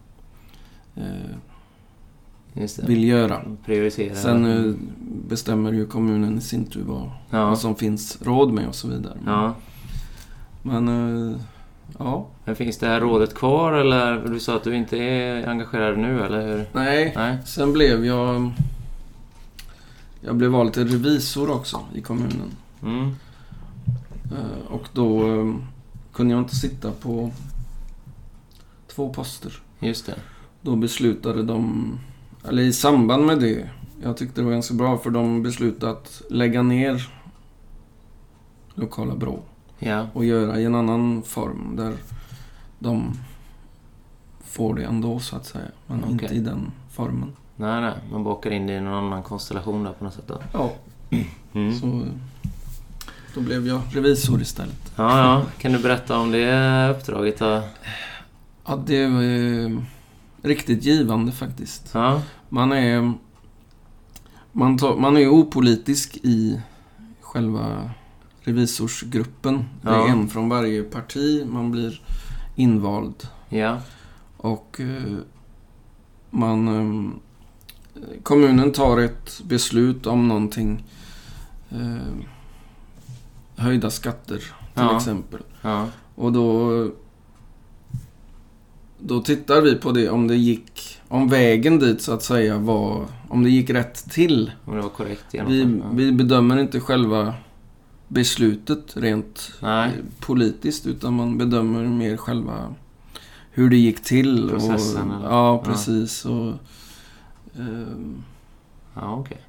Just det. vill göra. Prioritera. Sen bestämmer ju kommunen i sin tur vad som finns råd med och så vidare. Ja. Men ja. Men finns det här rådet kvar eller du sa att du inte är engagerad nu eller hur? Nej. Sen blev jag blev vald till revisor också i kommunen. Mm. Och då kunde jag inte sitta på 2 poster. Just det. Då beslutade de, eller i samband med det, jag tyckte det var ganska bra för de beslutade att lägga ner lokala Brå. Ja. Och göra i en annan form där de får det ändå så att säga. Men Okej. inte i den formen. Nej. Man bakar in det i någon annan konstellation där på något sätt då. Ja. Mm. Så då blev jag revisor istället. Ja. Kan du berätta om det uppdraget då? Ja, det var riktigt givande faktiskt. Ja. Man är opolitisk i själva revisorsgruppen. Det är Ja. en från varje parti. Man blir invald. Ja. Och kommunen tar ett beslut om någonting. Höjda skatter till exempel. Ja. Och då tittar vi på det om vägen dit så att säga om det gick rätt till. Om det var korrekt Vi bedömer inte själva beslutet rent Nej. politiskt utan man bedömer mer själva hur det gick till. Processen, eller? Ja, precis. Och, Ja, okej.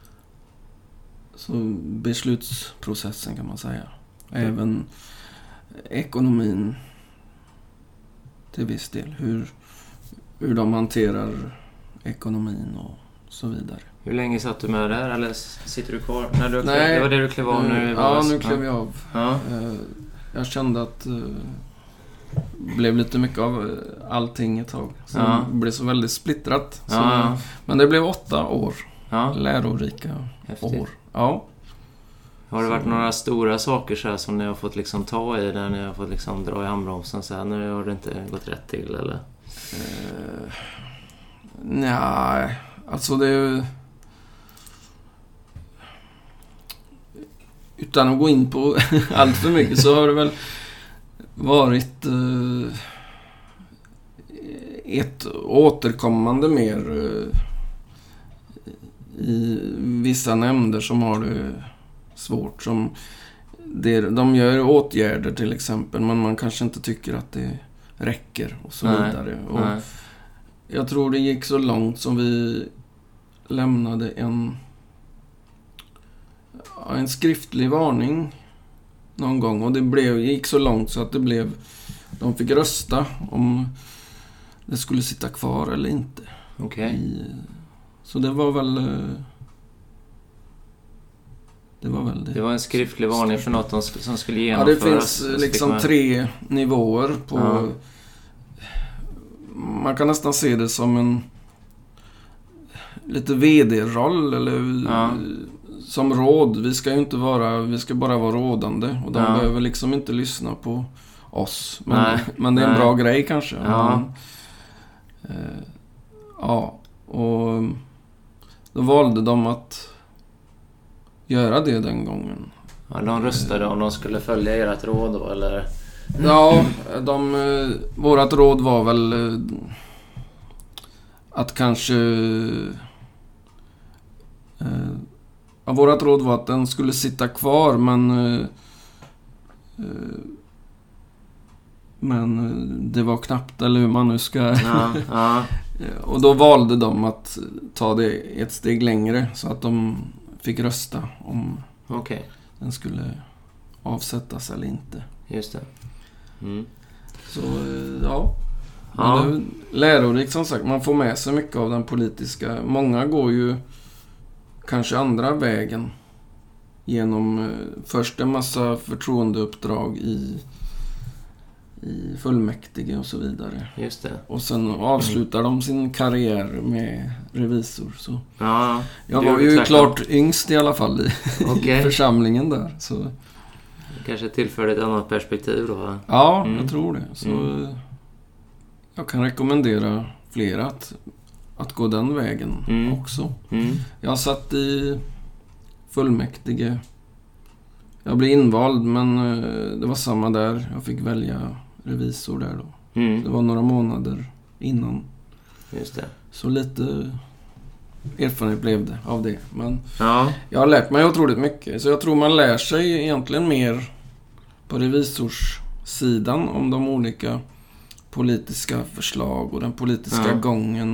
så beslutsprocessen kan man säga. Även ekonomin till viss del. Hur de hanterar ekonomin och så vidare. Hur länge satt du med där? Eller sitter du kvar? Nej. Det var det du klev av nu? Ja, nu klev jag av. Ja. Jag kände att det blev lite mycket av allting ett tag. Så det blev så väldigt splittrat. Ja. Men det blev 8 år. Ja. Lärorika Häftigt. år. Ja. Har det varit några stora saker så här som ni har fått liksom ta i där ni har fått liksom dra i handbromsen så här, nu har det inte gått rätt till eller? Nej, alltså det är ju... Utan att gå in på allt för mycket så har det väl varit ett återkommande mer i vissa nämnder som har det svårt. De gör åtgärder till exempel men man kanske inte tycker att det räcker och så vidare. Och jag tror det gick så långt som vi lämnade en skriftlig varning någon gång och det gick så långt så att de fick rösta om det skulle sitta kvar eller inte. Okej. Så det var väl det. Det var en skriftlig varning för något som skulle Ja, genomföras. det finns liksom 3 nivåer på... Ja. Man kan nästan se det som en lite vd-roll eller som råd. Vi ska bara vara rådande och de behöver liksom inte lyssna på oss. Men det är en bra grej kanske. Ja. Och då valde de att göra det den gången. Ja, de röstade om de skulle följa ert råd då, eller? Ja, vårat råd var väl att kanske... vårat råd var att den skulle sitta kvar, men det var knappt, eller hur man nu ska... Ja. Och då valde de att ta det ett steg längre så att de fick rösta om den skulle avsättas eller inte. Just det. Mm. Så ja. Men det är lärorikt som sagt. Man får med sig mycket av den politiska. Många går ju kanske andra vägen genom först en massa förtroendeuppdrag i fullmäktige och så vidare. Just det. Och sen avslutar de sin karriär med revisor. Så. Ja, jag var ju klart yngst i alla fall i församlingen där. Så. Kanske tillförde ett annat perspektiv då, va? Ja, jag tror det. Så jag kan rekommendera flera att gå den vägen också. Jag satt i fullmäktige. Jag blev invald, men det var samma där. Jag fick välja revisor där då. Det var några månader innan. Just det. Så lite erfarenhet blev det av det. Men jag har lärt mig otroligt mycket. Så jag tror man lär sig egentligen mer på revisorssidan om de olika politiska förslag och den politiska gången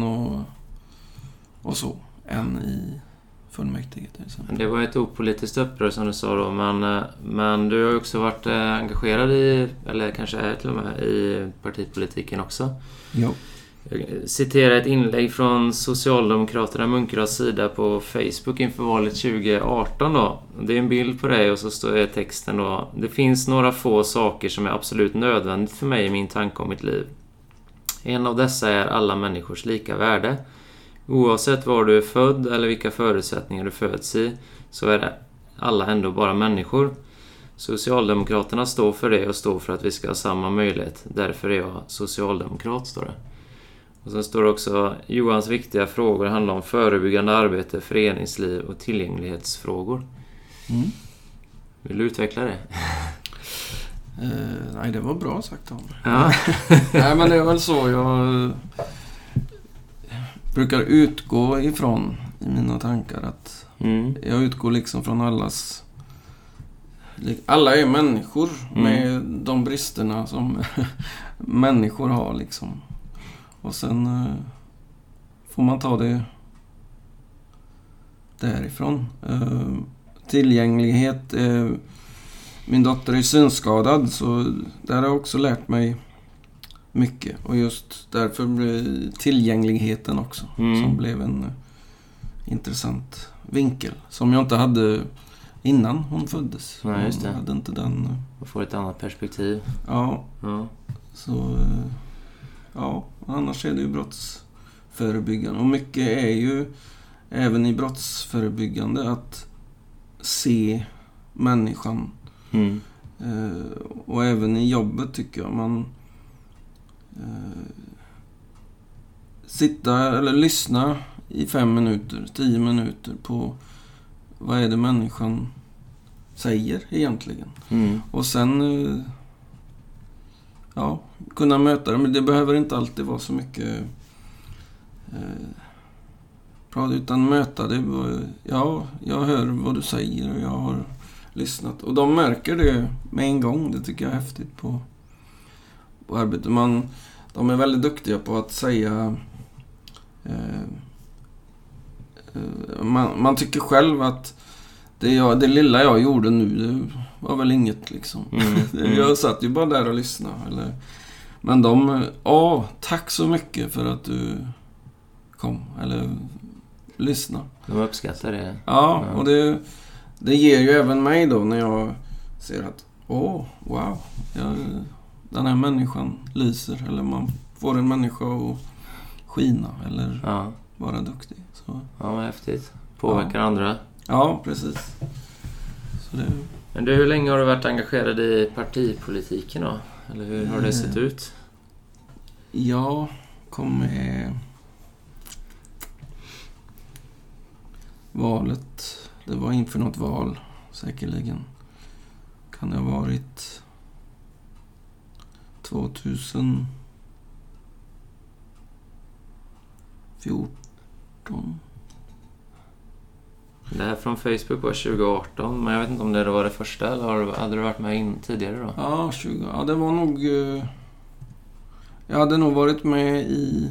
och så, än i fullmäktige. Det var ett opolitiskt upprör som du sa då, men du har ju också varit engagerad i, eller kanske är till och med, i partipolitiken också. Jo. Jag citerar ett inlägg från Socialdemokraterna Munkeras sida på Facebook inför valet 2018 då. Det är en bild på dig och så står det texten då: det finns några få saker som är absolut nödvändigt för mig i min tanke om mitt liv. En av dessa är alla människors lika värde. Oavsett var du är född eller vilka förutsättningar du föds i, så är det alla ändå bara människor. Socialdemokraterna står för det och står för att vi ska ha samma möjlighet. Därför är jag socialdemokrat, står det. Och sen står det också: Johans viktiga frågor handlar om förebyggande arbete, föreningsliv och tillgänglighetsfrågor. Vill du utveckla det? Nej, det var bra sagt om. Ja. Nej, men det är väl så jag brukar utgå ifrån i mina tankar, att jag utgår liksom från allas... Alla är människor med de bristerna som människor har liksom. Och sen får man ta det därifrån. Tillgänglighet. Min dotter är synskadad, så där har jag också lärt mig mycket. Och just därför blev tillgängligheten också, som blev en intressant vinkel som jag inte hade innan hon föddes. Nej, just det. Jag hade inte den... Man får ett annat perspektiv. Ja. Så... Ja, annars är det ju brottsförebyggande. Och mycket är ju även i brottsförebyggande att se människan. Och även i jobbet tycker jag man sitta eller lyssna i 5 minuter, 10 minuter på vad är det människan säger egentligen. Och sen kunna möta det. Men det behöver inte alltid vara så mycket prat, utan möta det. Ja, jag hör vad du säger och jag har lyssnat. Och de märker det med en gång. Det tycker jag är häftigt på arbetet. De är väldigt duktiga på att säga... Man tycker själv att det lilla jag gjorde nu, det var väl inget liksom. Jag satt ju bara där och lyssnade. Men tack så mycket för att du kom. Eller lyssna. De uppskattar det. Ja, och det ger ju även mig då när jag ser att wow, den här människan lyser, eller man får en människa att skina eller vara duktig. Så. Ja, vad häftigt. Påverkar andra. Ja, precis. Så det... Men du, hur länge har du varit engagerad i partipolitiken då? Eller hur har det sett ut? Jag kom med valet. Det var inför något val, säkerligen. Kan det ha varit 2014? Det här från Facebook var 2018, men jag vet inte om det var det första, eller hade du varit med in tidigare då? Ja, det var nog... Jag hade nog varit med i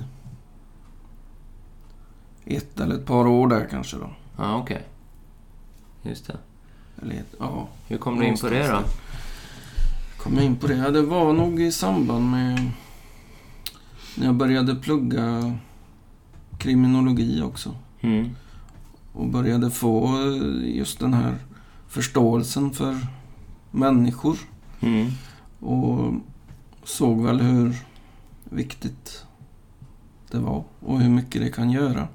1 eller ett par år där kanske då. Ja, okej. Just det. Eller, ja. Hur kom du in på det då? Kom jag in på det? Ja, det var nog i samband med när jag började plugga kriminologi också. Och började få just den här förståelsen för människor. Och såg väl hur viktigt det var och hur mycket det kan göra.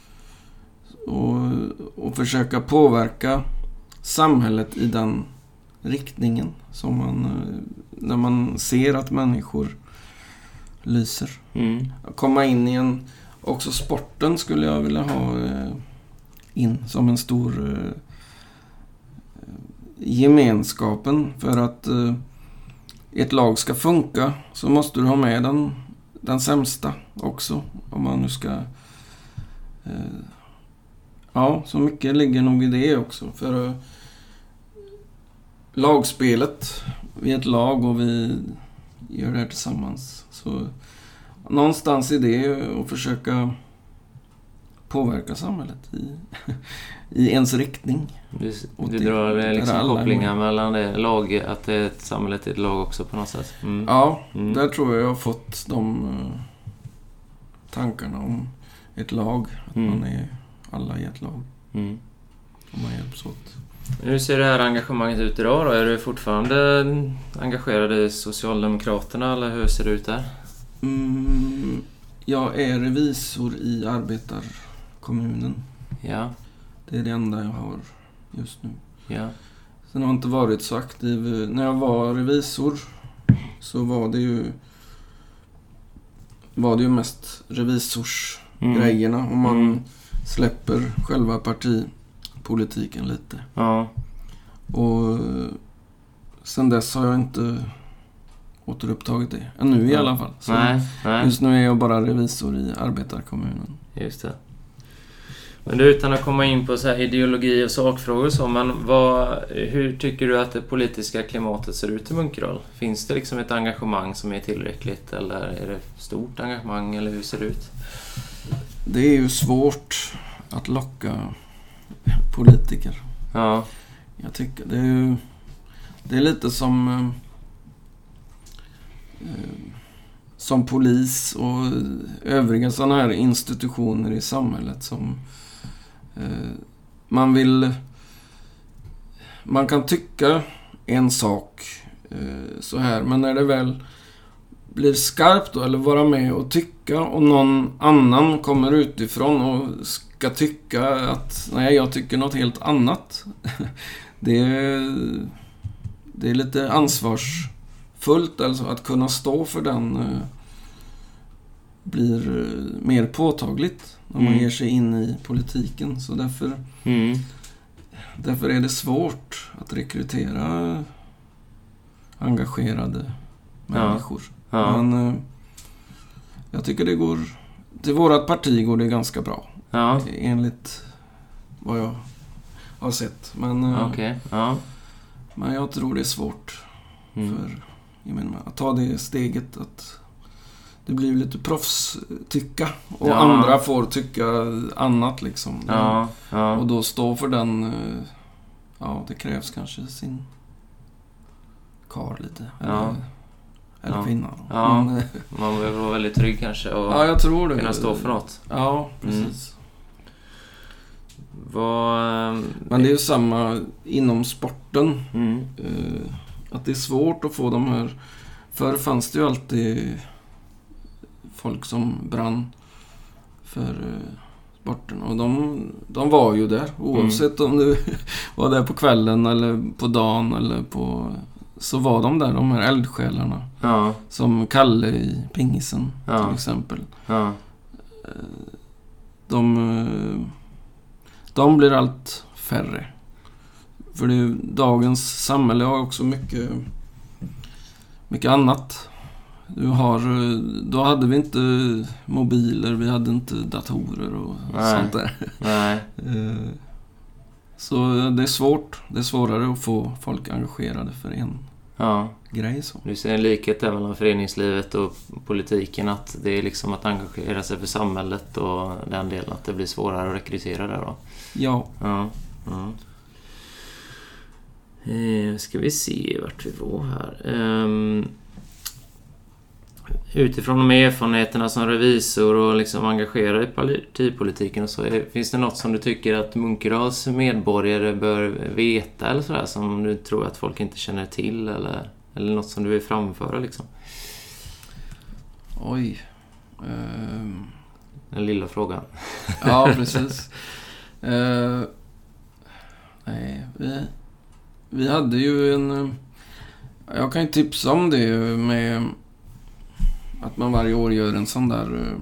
Och försöka påverka samhället i den riktningen som när man ser att människor lyser. Komma in i också sporten skulle jag vilja ha in som en stor gemenskapen. För att ett lag ska funka så måste du ha med den sämsta också. Om man nu ska... så mycket ligger nog i det också. För lagspelet, vi är ett lag och vi gör det här tillsammans. Så någonstans i det och försöka påverka samhället i ens riktning. Du drar liksom kopplingar mellan det lag, att det är ett samhället är ett lag också på något sätt. Ja, där tror jag har fått de tankarna om ett lag. Att man är alla i ett lag. Och man hjälps åt. Hur ser det här engagemanget ut idag då? Är du fortfarande engagerad i Socialdemokraterna eller hur ser det ut där? Jag är revisor i arbetarkommunen. Ja. Det är det enda jag har just nu. Ja. Sen har jag inte varit så aktiv. När jag var revisor så var det ju mest revisorsgrejerna. Om man släpper själva partipolitiken lite. Ja. Och sen dess har jag inte återupptagit det. Nu i alla fall. Så nej. Just nu är jag bara revisor i arbetarkommunen. Just det. Men du, utan att komma in på så här ideologi och sakfrågor och så, men hur tycker du att det politiska klimatet ser ut i Munkedal? Finns det liksom ett engagemang som är tillräckligt eller är det stort engagemang eller hur ser det ut? Det är ju svårt att locka politiker. Ja. Jag tycker det är lite som polis och övriga sådana här institutioner i samhället som man kan tycka en sak så här, men när det väl blir skarpt då, eller vara med och tycka och någon annan kommer utifrån och ska tycka att nej, jag tycker något helt annat. Det är lite ansvarsfullt alltså, att kunna stå för den blir mer påtagligt när man ger sig in i politiken. Så därför är det svårt att rekrytera engagerade människor. Ja. Men jag tycker det går... Till vårat parti går det ganska bra. Ja. Enligt vad jag har sett. Men, okay. Ja. Men jag tror det är svårt för att ta det steget att det blir lite proffs tycka och andra får tycka annat liksom. Ja. Och då stå för den, det krävs kanske sin karl lite. Eller kvinna. Ja. Men, man behöver vara väldigt trygg kanske och jag tror det. Kunna stå för något. Ja, precis. Men det är ju samma inom sporten. Mm. Att det är svårt att få de här... Förr fanns det ju alltid folk som brann för sporten. Och de var ju där. Oavsett om du var där på kvällen eller på dagen eller på... Så var de där, de här eldsjälarna. Ja. Som Kalle i pingisen till exempel. Ja. De blir allt färre. För det är, dagens samhälle har också mycket annat. Då hade vi inte mobiler, vi hade inte datorer och sånt där. Nej. Så det är svårt. Det är svårare att få folk engagerade för en grej så. Du ser en likhet där mellan föreningslivet och politiken, att det är liksom att engagera sig för samhället och den delen, att det blir svårare att rekrytera där då. Ja. Ska vi se vart vi var här. Utifrån de erfarenheterna som revisor och liksom engagerad i partipolitiken och så, finns det något som du tycker att Munkedals medborgare bör veta eller sådär, som du tror att folk inte känner till, eller något som du vill framföra liksom? Oj. Den lilla frågan. Ja, precis. Nej, vi hade ju jag kan ju tipsa om det med att man varje år gör en sån där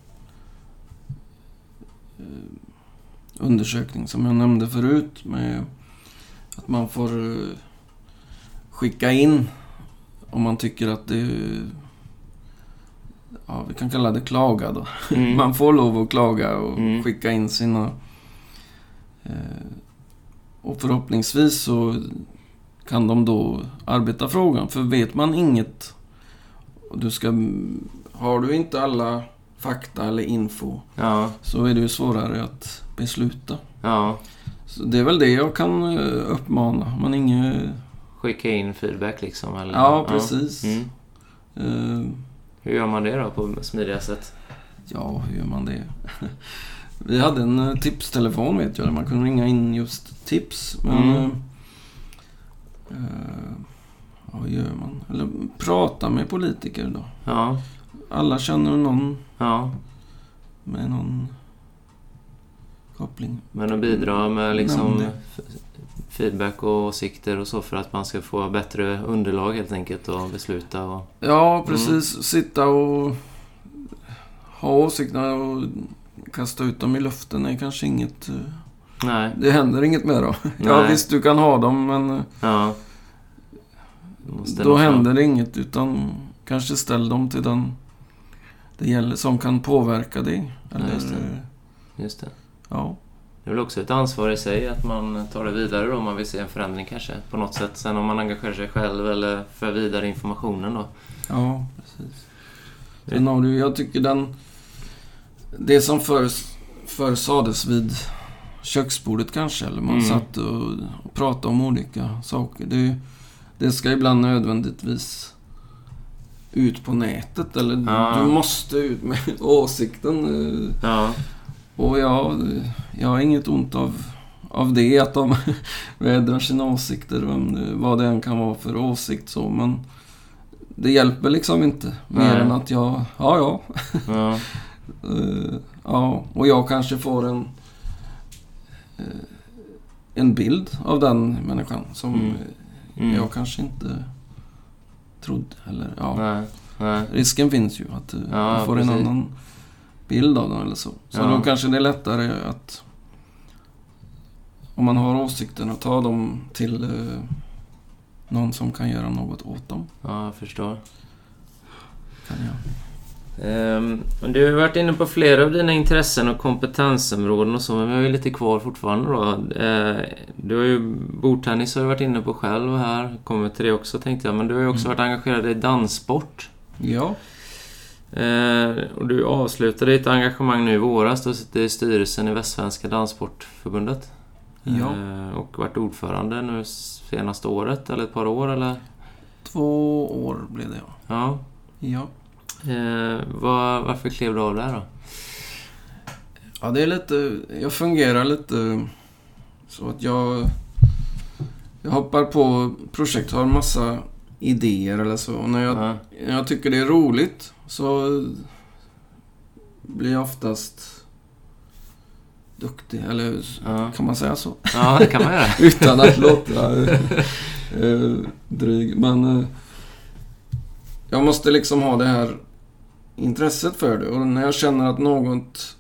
undersökning som jag nämnde förut, med att man får skicka in om man tycker att det, vi kan kalla det klaga då. Man får lov att klaga och skicka in sina och förhoppningsvis så kan de då arbeta frågan, för vet man inget och har du inte alla fakta eller info, så är det ju svårare att besluta. Ja. Så det är väl det jag kan uppmana. Man skicka in feedback liksom, eller? Ja, precis. Hur gör man det då på smidiga sätt? Ja, hur gör man det? Vi hade en tipstelefon, vet jag, där man kunde ringa in just tips, men vad gör man? Eller prata med politiker då. Ja. Alla känner någon med någon koppling. Men att bidra med liksom feedback och åsikter och så, för att man ska få bättre underlag helt enkelt och besluta. Och... Ja, precis. Sitta och ha åsikterna och kasta ut dem i luften är kanske inget... Nej. Det händer inget med då. Ja, visst du kan ha dem, men... Ja. Då händer det inget, utan kanske ställ dem till den det gäller som kan påverka dig. Eller, just det. Ja. Det är väl också ett ansvar i sig att man tar det vidare då, om man vill se en förändring kanske på något sätt. Sen om man engagerar sig själv eller för vidare informationen då. Ja, precis. Sen har du, jag tycker det som förr sades vid köksbordet kanske, eller man satt och pratade om olika saker. Det ska ibland nödvändigtvis ut på nätet, eller du måste ut med åsikten. Ja. Och jag har inget ont av det, att de vädrar sina åsikter, vad det än kan vara för åsikt så, men det hjälper liksom inte mer än att jag och jag kanske får en bild av den människan som jag kanske inte trodde, eller risken finns ju att du får en annan bild av den eller så. Så då kanske det är lättare att, om man har åsikterna, ta dem till någon som kan göra något åt dem. Ja, jag förstår. Kan jag. Du har varit inne på flera av dina intressen och kompetensområden och så, men jag är lite kvar fortfarande då. Du har ju bordtennis har du varit inne på själv här, kommer till det också tänkte jag, men du har ju också varit engagerad i danssport. Ja. Och du avslutade ditt engagemang nu i våras, du sitter i styrelsen i Västsvenska Danssportförbundet. Ja. Och varit ordförande nu senaste året, eller ett par år, eller? 2 år blev det, ja. Ja. Varför klev du av där då? Ja, det är lite... Jag fungerar lite så att jag hoppar på projekt, har en massa idéer eller så. Och när jag tycker det är roligt så blir jag oftast duktig. Eller kan man säga så? Ja, det kan man göra. Utan att låta dryg. Men jag måste liksom ha det här intresset för det. Och när jag känner att något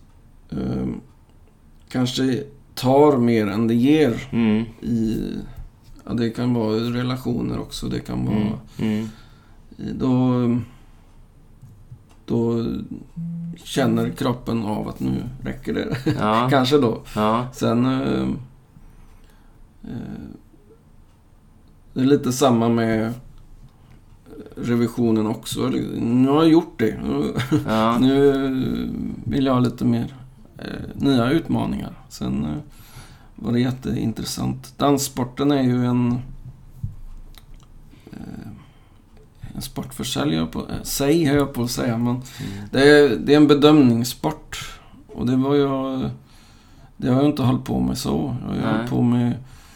kanske tar mer än det ger i... Ja, det kan vara relationer också. Det kan vara... Då känner kroppen av att nu räcker det. Ja. Kanske då. Ja. Sen... det är lite samma med revisionen också. Nu har jag gjort det. Ja. Nu vill jag ha lite mer nya utmaningar. Sen var det jätteintressant. Danssporten är ju en sport för sig, höll jag på att säga. Men det är en bedömningssport. Och det har jag inte hållit på med så. Jag har hållit på med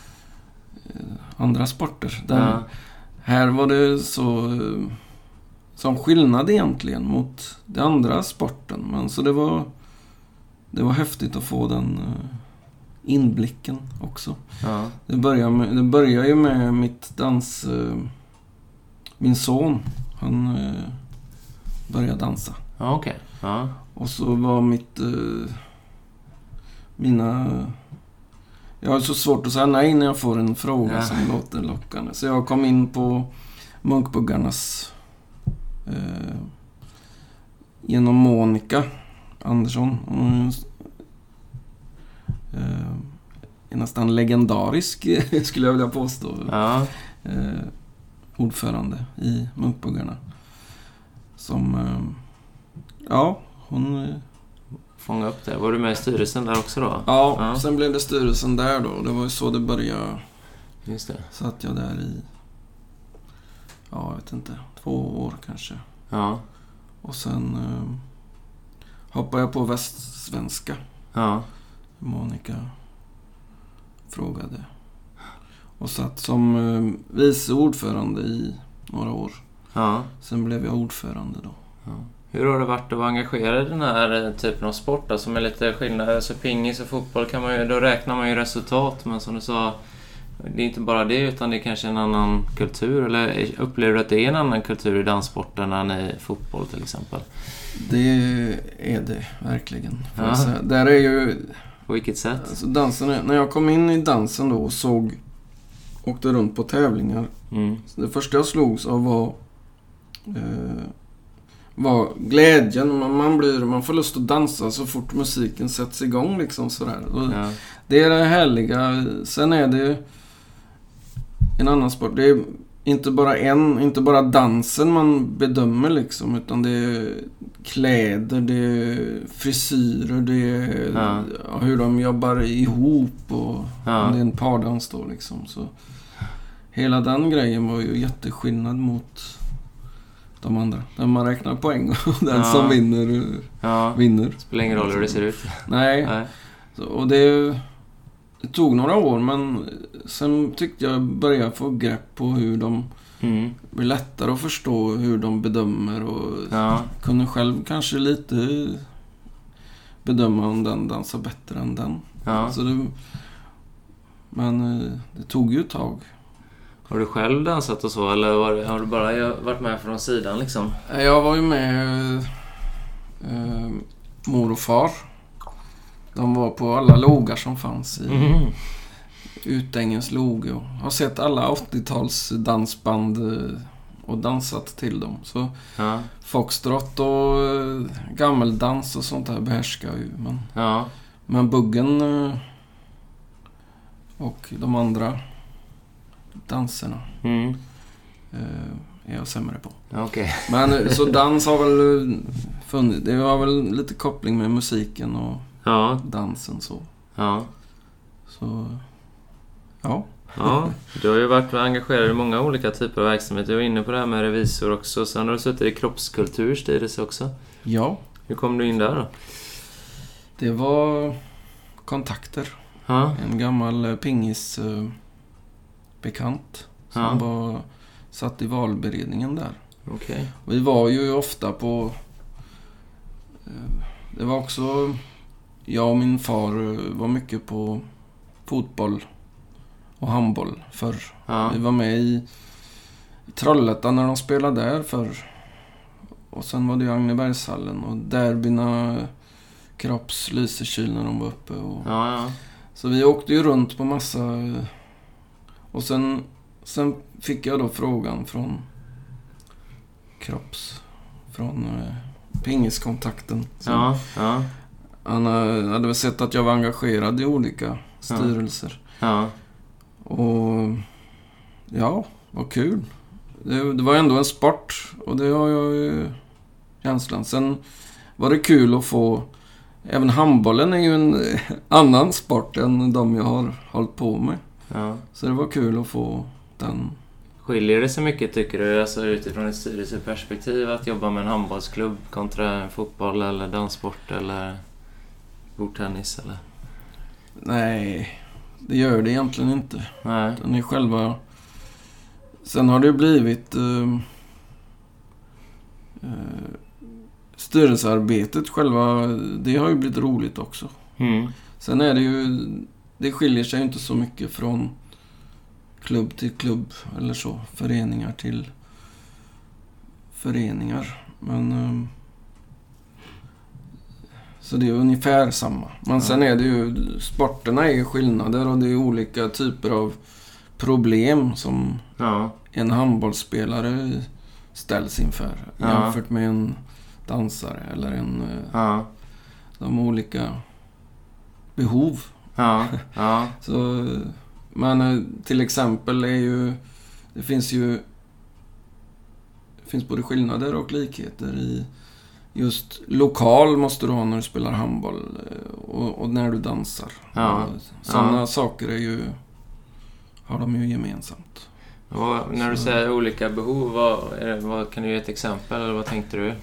andra sporter. Här var det så som skillnad egentligen mot den andra sporten. Men så det var häftigt att få den inblicken också. Ja. Det börjar ju med mitt min son, han började dansa. Ja, okej. Ja. Och så var jag har så svårt att säga nej när jag får en fråga som låter lockande. Så jag kom in på Munkbuggarnas genom Monica Andersson. Är nästan legendarisk skulle jag vilja påstå. Ja. Ordförande i Munkbuggarna. Som hon Fånga upp det. Var du med i styrelsen där också då? Ja, sen blev det styrelsen där då. Det var ju så det började. Just det. Satt jag där i jag vet inte, 2 år kanske. Ja. Och sen hoppade jag på Västsvenska. Ja. Monica frågade. Och satt som vice ordförande i några år. Ja. Sen blev jag ordförande då. Ja. Hur har det varit att vara engagerad i den här typen av sport som är lite skillnad? Alltså pingis och fotboll då räknar man ju resultat, men som du sa, det är inte bara det utan det är kanske en annan kultur. Eller upplever du att det är en annan kultur i danssporten än i fotboll till exempel? Det är det verkligen. Ja. Där är ju... På vilket sätt? Alltså dansen, när jag kom in i dansen då och åkte runt på tävlingar. Det första jag slogs av var glädjen. Man får lust att dansa så fort musiken sätts igång liksom sådär. Ja. Det är det härliga. Sen är det en annan sport. Det är inte bara dansen man bedömer liksom, utan det är kläder, det är frisyrer, det är hur de jobbar ihop och om det är en pardans då liksom. Så hela den grejen var ju jätteskillnad mot de andra. Där man räknar poäng och den som vinner. Spelar ingen roll hur det ser ut. Nej. Så, och det tog några år, men sen tyckte jag började få grepp på hur de blir lättare att förstå hur de bedömer och kunde själv kanske lite bedöma om den dansar bättre än den. Ja. Så men det tog ju ett tag. Har du själv dansat och så, eller har du bara varit med från sidan liksom? Jag var ju med mor och far. De var på alla logar som fanns i Utängens log. Jag har sett alla 80-tals dansband och dansat till dem. Så foxtrot och gammeldans och sånt där behärskar jag ju. Men buggen och de andra danserna är jag sämre på. Okay. Men så dans har väl funnits. Det har väl lite koppling med musiken och dansen så. Ja. Så ja. Ja, du har ju varit engagerad i många olika typer av verksamhet. Du var inne på det här med revisor också. Sen har du suttit i kroppskulturstyrelse också. Ja. Hur kom du in där då? Det var kontakter. Ja. En gammal pingisbekant som satt i valberedningen där. Okej. Vi var ju ofta på... Det var också... Jag och min far var mycket på fotboll och handboll förr. Ja. Vi var med i Trollhättan när de spelade där förr. Och sen var det ju Agnebergshallen och derbyna Kropps Lysekil när de var uppe. Och... Ja. Så vi åkte ju runt på massa... Och sen fick jag då frågan från Kropps. Från pingiskontakten. Ja. Han hade väl sett att jag var engagerad i olika styrelser. Ja. Och ja, vad kul. Det var ändå en sport. Och det har jag ju känslan. Sen var det kul att få... Även handbollen är ju en annan sport än de jag har hållit på med. Ja. Så det var kul att få den. Skiljer det så mycket tycker du, alltså utifrån ett styrelseperspektiv, att jobba med en handbollsklubb kontra fotboll eller danssport eller bordtennis eller? Nej, det gör det egentligen inte. Nej. Den är själva... Sen har det blivit... styrelsearbetet själva, det har ju blivit roligt också. Mm. Sen är det ju... Det skiljer sig inte så mycket från klubb till klubb eller så. Föreningar till föreningar. Men... Så det är ungefär samma. Men sen är det ju... Sporterna är ju skillnader och det är olika typer av problem som en handbollsspelare ställs inför. Jämfört med en dansare eller en... De olika behov. Så, men till exempel är ju... Det finns både skillnader och likheter i... Just lokal måste du ha när du spelar handboll och när du dansar. Sådana saker är ju... Har de ju gemensamt. Och när du säger olika behov, vad kan du ge ett exempel eller vad tänkte du?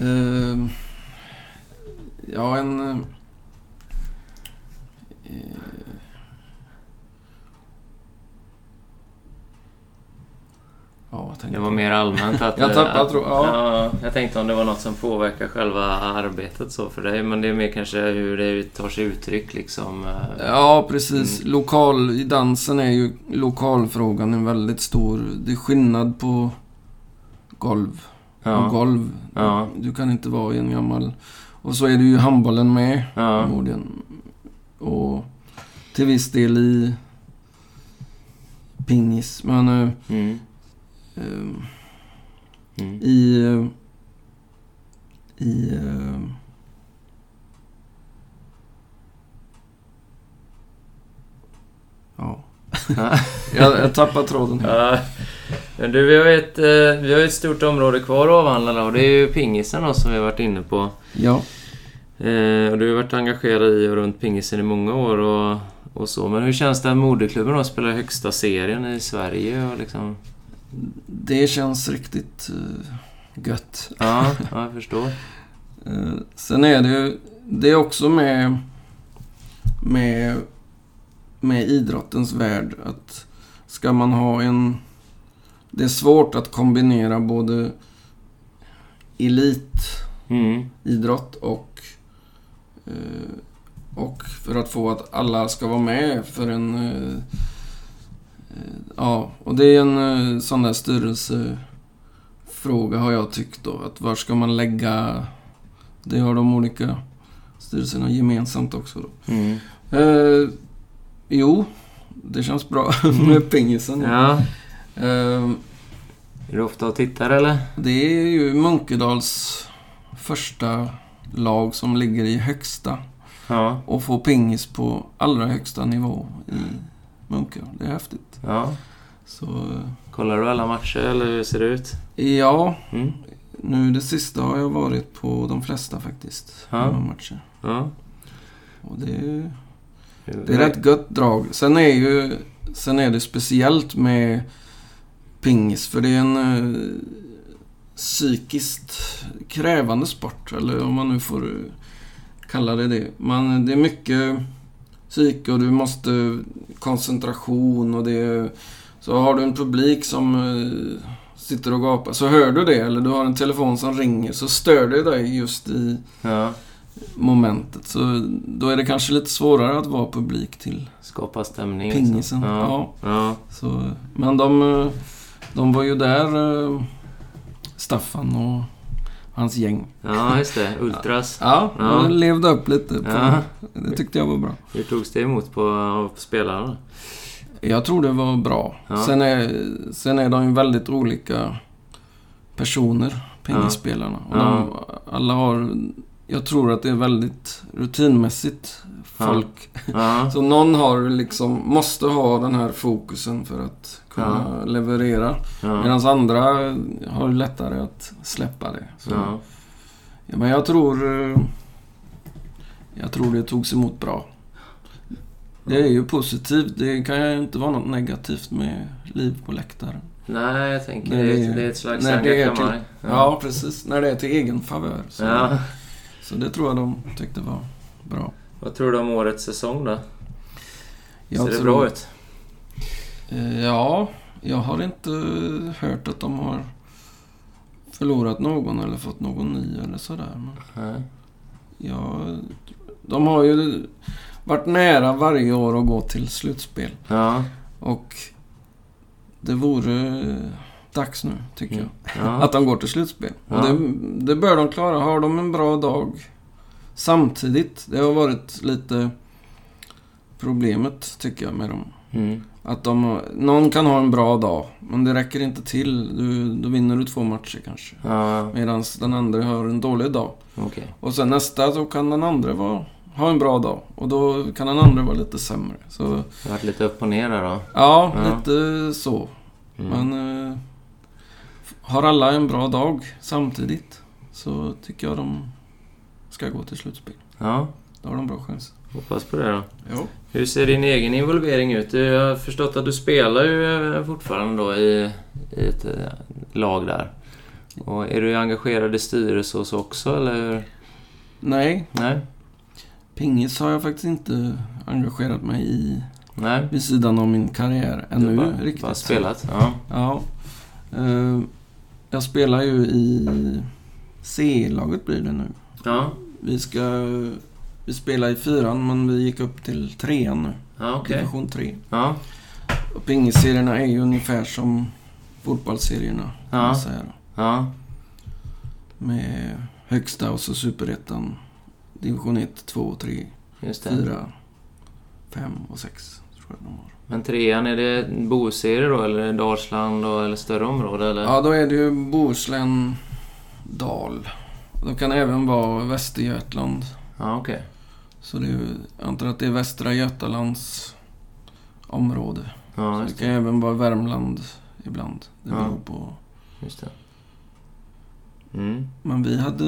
Det var mer allmänt att... jag tänkte om det var något som påverkar själva arbetet så för dig, men det är mer kanske hur det tar sig uttryck liksom. Ja, precis. I dansen är ju lokalfrågan en väldigt stor... Det är skillnad på golv och golv. Du kan inte vara i en gammal... Och så är det ju handbollen med. Och till viss del i pingis. Men jag tappar tråden här. Men du, vi har ett stort område kvar att avhandla och det är ju pingisen då, som vi har varit inne på. Ja. Och du har varit engagerad i och runt pingisen i många år och så. Men hur känns det att moderklubben då spelar högsta serien i Sverige? Och liksom... Det känns riktigt gött. Ja, jag förstår. Sen är det är också med idrottens värld att ska man ha det är svårt att kombinera både elitidrott och för att få att alla ska vara med för en och det är en sån där styrelsefråga har jag tyckt då, att var ska man lägga, det har de olika styrelserna gemensamt också då. Jo, det känns bra med pingisen. Ja. Är du ofta och tittar eller? Det är ju Munkedals första lag som ligger i högsta och får pingis på allra högsta nivå i Munkedal. Det är häftigt. Ja. Så, kollar du alla matcher eller hur ser det ut? Ja, nu det sista har jag varit på de flesta faktiskt. Alla matcher. Ja. Och det är rätt gött drag. Sen är det speciellt med pingis, för det är en psykiskt krävande sport, eller om man nu får kalla det. Det är mycket psyke och du måste koncentration och så har du en publik som sitter och gapar, så hör du det, eller du har en telefon som ringer, så stör det dig just i momentet. Så då är det kanske lite svårare att vara publik till. Skapa stämning. Pingisen. Ja. Så, men de var ju där, Staffan och hans gäng. Ja, just det. Ultras. Ja, de levde upp lite på. Det tyckte jag var bra. Hur togs det emot på spelarna? Jag tror det var bra. Ja. Sen är de ju väldigt olika personer, pingispelarna. Och alla har... Jag tror att det är väldigt rutinmässigt folk. Så någon har liksom, måste ha den här fokusen för att kunna leverera. Medan andra har lättare att släppa det. Så. Ja, men jag tror det togs emot bra. Det är ju positivt. Det kan ju inte vara något negativt med liv på läktaren. Nej, jag tänker det är ett slags engagemang. Ja, precis. När det är till egen favör. Så det tror jag de tyckte var bra. Vad tror du om årets säsong då? Ser det bra ut? Ja, jag har inte hört att de har förlorat någon eller fått någon ny eller sådär. Men de har ju varit nära varje år att gå till slutspel. Ja. Och det vore dags nu, tycker jag. Ja. Att de går till slutspel. Ja. Och det bör de klara. Har de en bra dag samtidigt. Det har varit lite problemet, tycker jag, med dem. Att någon kan ha en bra dag, men det räcker inte till. Då vinner du 2 matcher kanske. Ja. Medan den andra har en dålig dag. Okay. Och sen nästa så kan den andra ha en bra dag. Och då kan den andra vara lite sämre. Så, det har varit lite upp och ner då? Ja, lite så. Men har alla en bra dag samtidigt, så tycker jag de ska gå till slutspel. Ja. Då har de bra chans. Hoppas på det då. Jo. Hur ser din egen involvering ut? Jag har förstått att du spelar ju fortfarande då i ett lag där. Och är du engagerad i styrelse och så också, eller? Nej. Pingis har jag faktiskt inte engagerat mig i. Nej. Vid sidan av min karriär ännu riktigt. Bara spelat? Ja. Jag spelar ju i C-laget blir det nu. Ja. Vi spelar i 4:an, men vi gick upp till 3:an nu. Ja, okay. Division 3. Ja. Och pingisserierna är ju ungefär som fotbollsserierna. Ja. Ja. Med högsta och så superettan. Division 1, 2, 3, 4, 5 och 6 tror jag de har. Men 3:an, är det Bohusserier då, eller Dalsland då, eller större område? Eller? Ja, då är det ju Bohuslän, Dal. Det kan även vara Västergötland. Ja, okej. Okay. Så det är ju, jag antar att det är Västra Götalands område. Ja, så det kan även vara Värmland ibland. Det beror på. Just det. Men vi hade...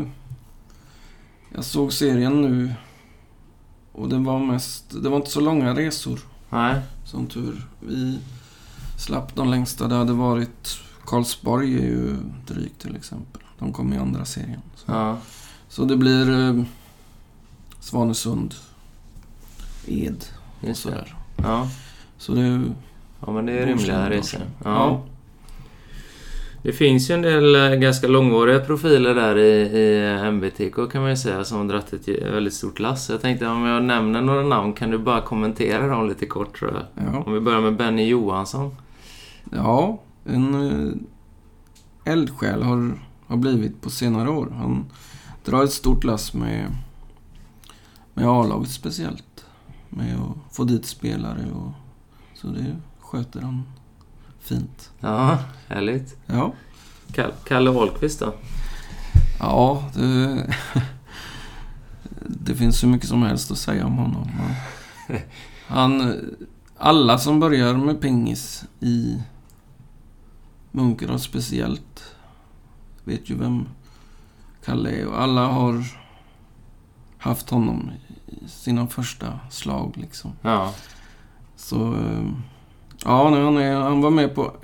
Jag såg serien nu. Och det var inte så långa resor. Nej. Som tur. Vi slapp de längsta. Det hade varit... Karlsborg är ju drygt till exempel. De kom i andra serien. Så det blir Svanesund, Ed och sådär. Ja. Så det... Ja, men det är rimliga resor. Ja. Det finns ju en del ganska långvariga profiler där i MBTK, kan man ju säga, som har dratt ett väldigt stort lass. Jag tänkte, om jag nämner några namn, kan du bara kommentera dem lite kort, tror jag. Ja. Om vi börjar med Benny Johansson. Ja, en eldsjäl har blivit på senare år. Han drar ett stort lass med A-laget speciellt. Med att få dit spelare. Så det sköter han fint. Ja, härligt. Ja. Kalle Wahlqvist då? Ja, det finns så mycket som helst att säga om honom. Alla som börjar med pingis i Munkedal speciellt vet ju vem Kalle är. Och alla har haft honom i sina första slag liksom. Ja. Så ja, han var med på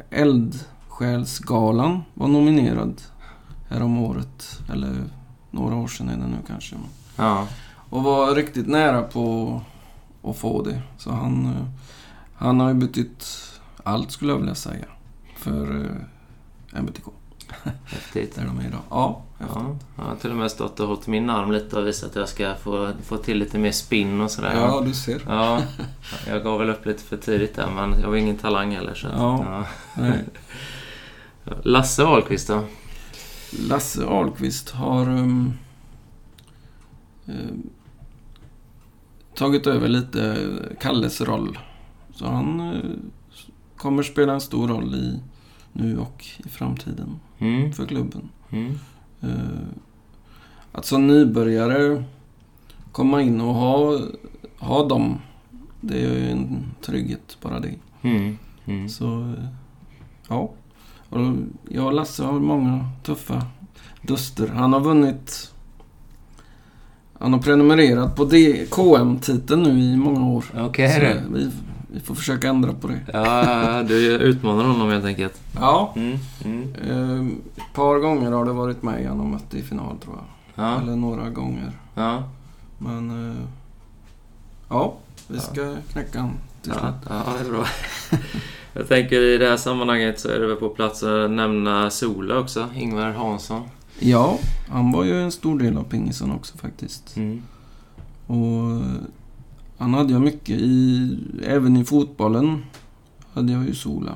Eldsjälsgalan, var nominerad här om året, eller några år sedan är det nu kanske. Ja. Och var riktigt nära på att få det. Så han har ju betytt allt, skulle jag vilja säga, för MBTK. Häftigt. Där de är idag. Ja, häftigt. Ja, jag har till och med stått och hållit min arm lite och visat att jag ska få till lite mer spinn och sådär. Ja, du ser. Ja, jag gav väl upp lite för tidigt där, men jag var ingen talang heller. Så Ja. Nej. Lasse Ahlqvist då? Lasse Ahlqvist har tagit över lite Kalles roll. Så han kommer spela en stor roll i nu och i framtiden för klubben. Att som nybörjare komma in och ha dem, det är ju en trygghet bara det. Så ja. Och jag och Lasse har många tuffa duster. Han har prenumererat på KM-titeln nu i många år. Okej. Vi får försöka ändra på det. Ja, du utmanar honom helt enkelt. Ja. Ett par gånger har det varit med han har mött i final, tror jag. Ja. Eller några gånger. Ja. Men ja, vi ska knäcka han till slut. Ja, det är bra. Jag tänker i det här sammanhanget så är det väl på plats att nämna Sola också, Ingvar Hansson. Ja, han var ju en stor del av pingisen också faktiskt. Och han hade jag mycket även i fotbollen hade jag ju Sola.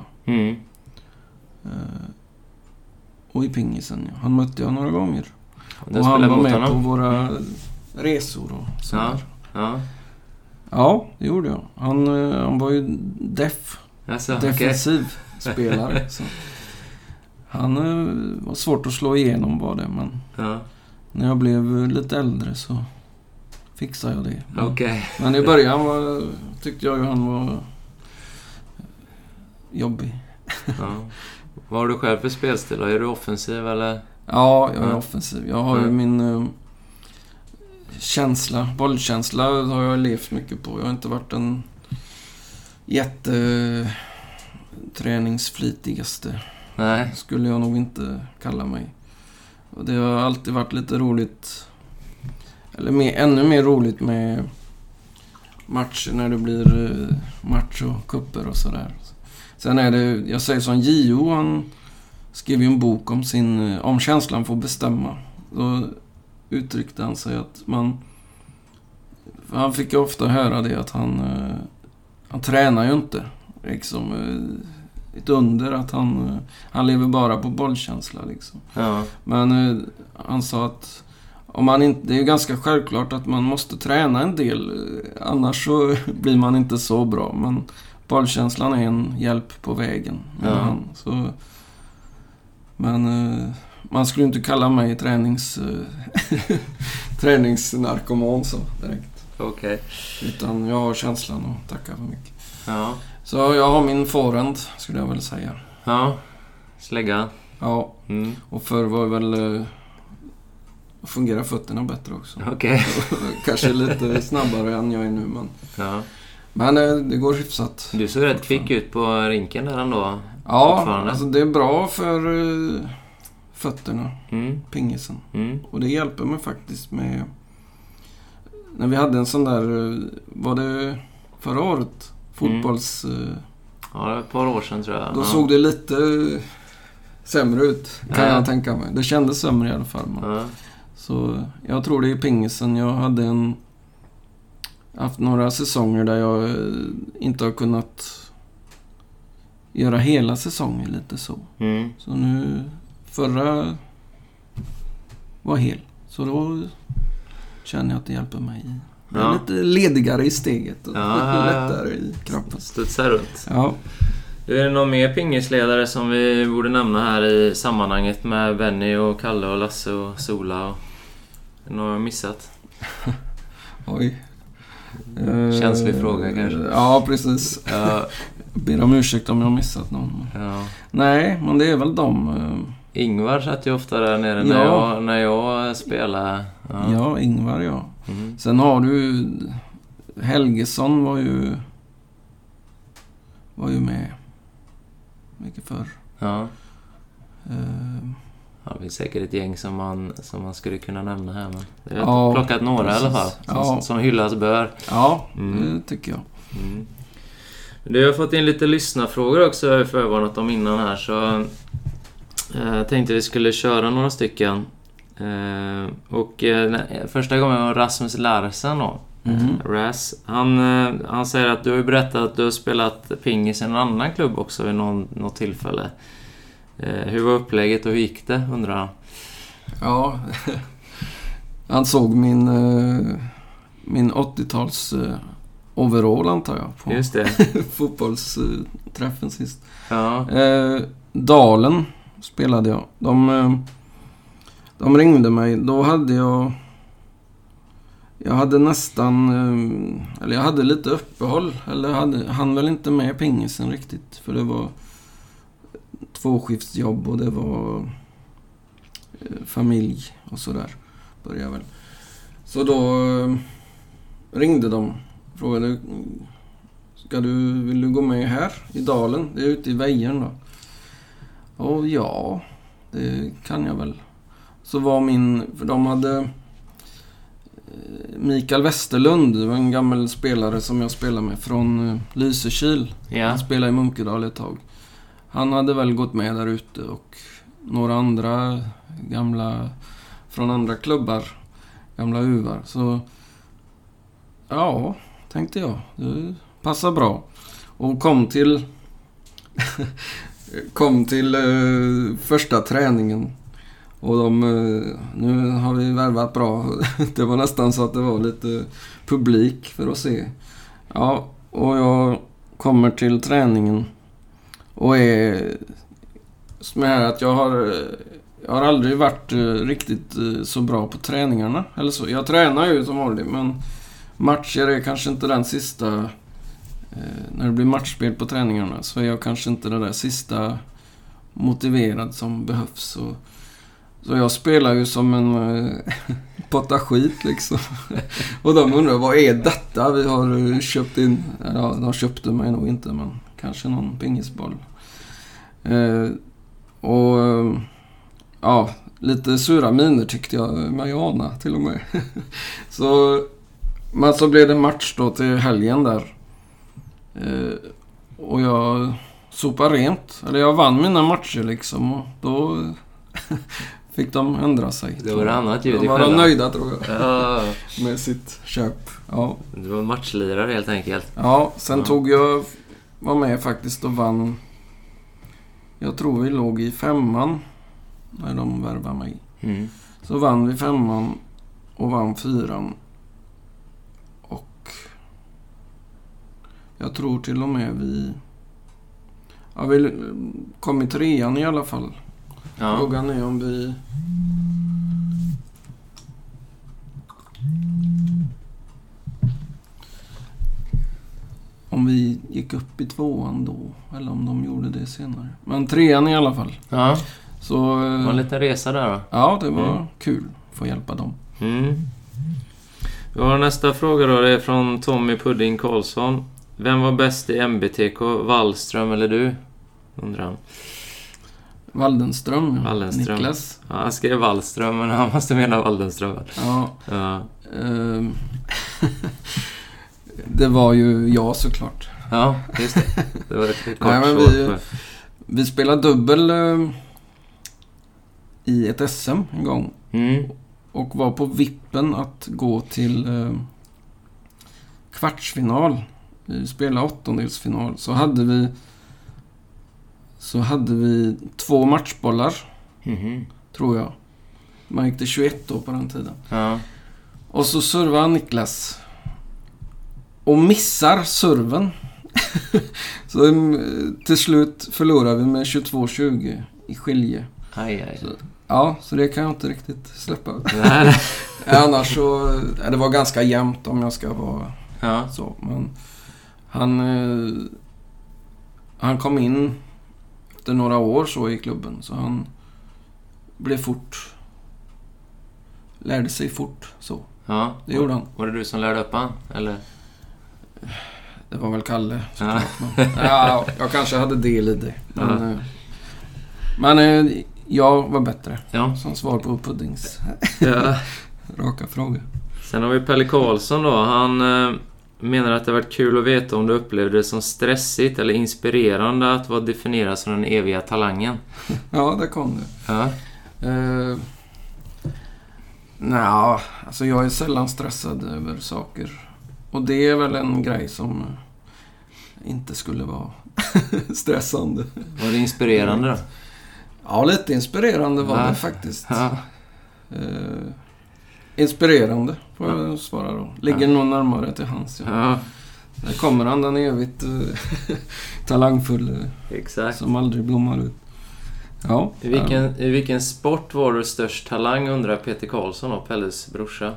Och i pingisen, ja. Han mötte jag några gånger. Och han var med på våra resor och sådär. Ja, det gjorde jag. Han var ju defensiv spelare. Så. Han var svårt att slå igenom var det, men när jag blev lite äldre så fixade jag det. Men i början tyckte jag ju han var jobbig. Vad har du själv för spelstil? Är du offensiv eller? Ja, jag är offensiv. Jag har ju min bollkänsla har jag levt mycket på. Jag har inte varit en träningsflitigaste. Nej. Skulle jag nog inte kalla mig. Och det har alltid varit lite roligt, eller ännu mer roligt med matcher när det blir match och kupper och sådär. Sen är det, jag säger som Gio, han skrev ju en bok om känslan får bestämma. Då uttryckte han sig att han fick ju ofta höra det att han tränar ju inte. Liksom ett under att han lever bara på bollkänsla liksom. Ja. Men han sa att det är ju ganska självklart att man måste träna en del, annars så blir man inte så bra, men bollkänslan är en hjälp på vägen. Men man skulle inte kalla mig träningsnarkoman så direkt. Okej. Utan jag har känslan och tackar för mycket. Ja. Så jag har min forehand, skulle jag väl säga. Ja, slägga. Ja, och förr var väl fungerar fötterna bättre också. Okej. Kanske lite snabbare än jag är nu, men... Ja. Men det går hyfsat. Du såg rätt kvick ut på rinken där ändå. Ja, alltså det är bra för fötterna, pingisen. Och det hjälper mig faktiskt med... När vi hade en sån där, var det förra året? Fotbolls... Ja, det var ett par år sedan tror jag. Då såg det lite sämre ut, kan jag tänka mig. Det kändes sämre i alla fall. Så jag tror det är pingisen. Jag hade haft några säsonger där jag inte har kunnat göra hela säsongen lite så. Så nu, förra var hel. Så då känner jag att det hjälper mig. Jag är lite ledigare i steget och lättare i kroppen. Studsar runt. Ja. Är det någon mer pingisledare som vi borde nämna här i sammanhanget med Benny och Kalle och Lasse och Sola? Är det något jag missat? Oj. Känslig fråga kanske. Ja, precis. Jag ber om ursäkt om jag har missat någon. Ja. Nej, men det är väl de. Ingvar satt ju ofta där nere när jag spelade. Ja, Ingvar, ja. Sen har du Helgesson var ju med mycket förr. Ja. Ja, det finns säkert ett gäng som man skulle kunna nämna här. Men jag har plockat några i alla fall. Som hyllas bör. Ja, det tycker jag. Mm. Du har fått in lite lyssnarfrågor också. Jag har förvarnat om innan här. Så jag tänkte vi skulle köra några stycken. Första gången var Rasmus Larsen då. Ras. Han säger att du har berättat att du har spelat pingis i en annan klubb också vid något tillfälle. Hur var upplägget och hur gick det, undrar han? Ja, han såg min 80-tals overall, antar jag, på just det. fotbollsträffen sist. Ja. Dalen spelade jag. De ringde mig. Då hade jag hade nästan, eller jag hade lite uppehåll, eller han väl inte med pingisen riktigt, för det var tvåskiftsjobb och det var familj och sådär, började väl. Så då ringde de, frågade, vill du gå med här i Dalen? Det är ute i Väjern då. Och ja, det kan jag väl. Så var för de hade Mikael Westerlund, det var en gammal spelare som jag spelade med från Lysekil. Ja. Han spelade i Munkedal ett tag. Han hade väl gått med där ute och några andra gamla från andra klubbar, gamla uvar. Så ja, tänkte jag, det passar bra. Och kom till första träningen. Och nu har vi värvat bra. Det var nästan så att det var lite publik för att se. Ja, och jag kommer till träningen och är med att jag har aldrig varit riktigt så bra på träningarna eller så. Jag tränar ju som vanligt, men matcher är kanske inte den sista. När det blir matchspel på träningarna så är jag kanske inte det där sista motiverad som behövs. Så jag spelar ju som en potta skit liksom. Och de undrar, vad är detta? Vi har köpt in... Ja, de köpte mig nog inte, men kanske någon pingisboll. Ja, lite sura miner tyckte jag mig ana till och med. Men så blev det match då till helgen där. Och jag sopade rent. Eller jag vann mina matcher liksom. Och då fick de ändra sig. Det var annat ljud. De var nöjda, tror jag. Ja. Med sitt köp. Ja. Du var matchlirare helt enkelt. Ja, sen var med faktiskt och vann. Jag tror vi låg i 5:an när de värvade mig. Så vann vi 5:an och vann 4:an. Och jag tror till och med vi kom i 3:an i alla fall. Ja. Frågan är om vi gick upp i 2:an då, eller om de gjorde det senare. Men 3:an i alla fall. Ja. Så det var en liten resa där då. Ja, det var kul att få hjälpa dem. Vi har nästa fråga då, det är från Tommy Pudding Karlsson. Vem var bäst i MBTK, Wallström eller du? Undrar han. Waldenström. Niklas. Ja, han skrev Wallström, men han måste mena Waldenström. Ja. Det var ju jag såklart. Ja, just det. Det var ett kort vi spelade dubbel i ett SM en gång. Och var på vippen att gå till kvartsfinal. Vi spelade åttondelsfinal. Så hade vi 2 matchbollar. Tror jag. Man gick till 21 då på den tiden. Ja. Och så servar Niklas. Och missar serven. Så till slut förlorar vi med 22-20 i skilje. Aj. Så det kan jag inte riktigt släppa. Annars så... Det var ganska jämnt om jag ska vara så. Men han kom in efter några år så i klubben. Så han lärde sig fort så. Ja. Det gjorde han. Var det du som lärde upp han? Eller? Det var väl Kalle såklart. Men, jag kanske hade del i det. Men Jag var bättre. Ja. Som svar på Puddings Ja. raka fråga. Sen har vi Pelle Karlsson då. Han menar att det har varit kul att veta om du upplevde det som stressigt eller inspirerande att vara definierad som den eviga talangen. Ja, där kom det. Ja. Nej, alltså jag är sällan stressad över saker. Och det är väl en grej som inte skulle vara stressande. Var det inspirerande då? Ja, lite inspirerande var det faktiskt. Ja. Inspirerande får jag svara då. Ligger nog närmare till hans. Ja. Där kommer han, den evigt talangfull Exakt. som aldrig blommar ut. Ja. I vilken sport var du störst talang, undrar Peter Karlsson och Pelles brorsa?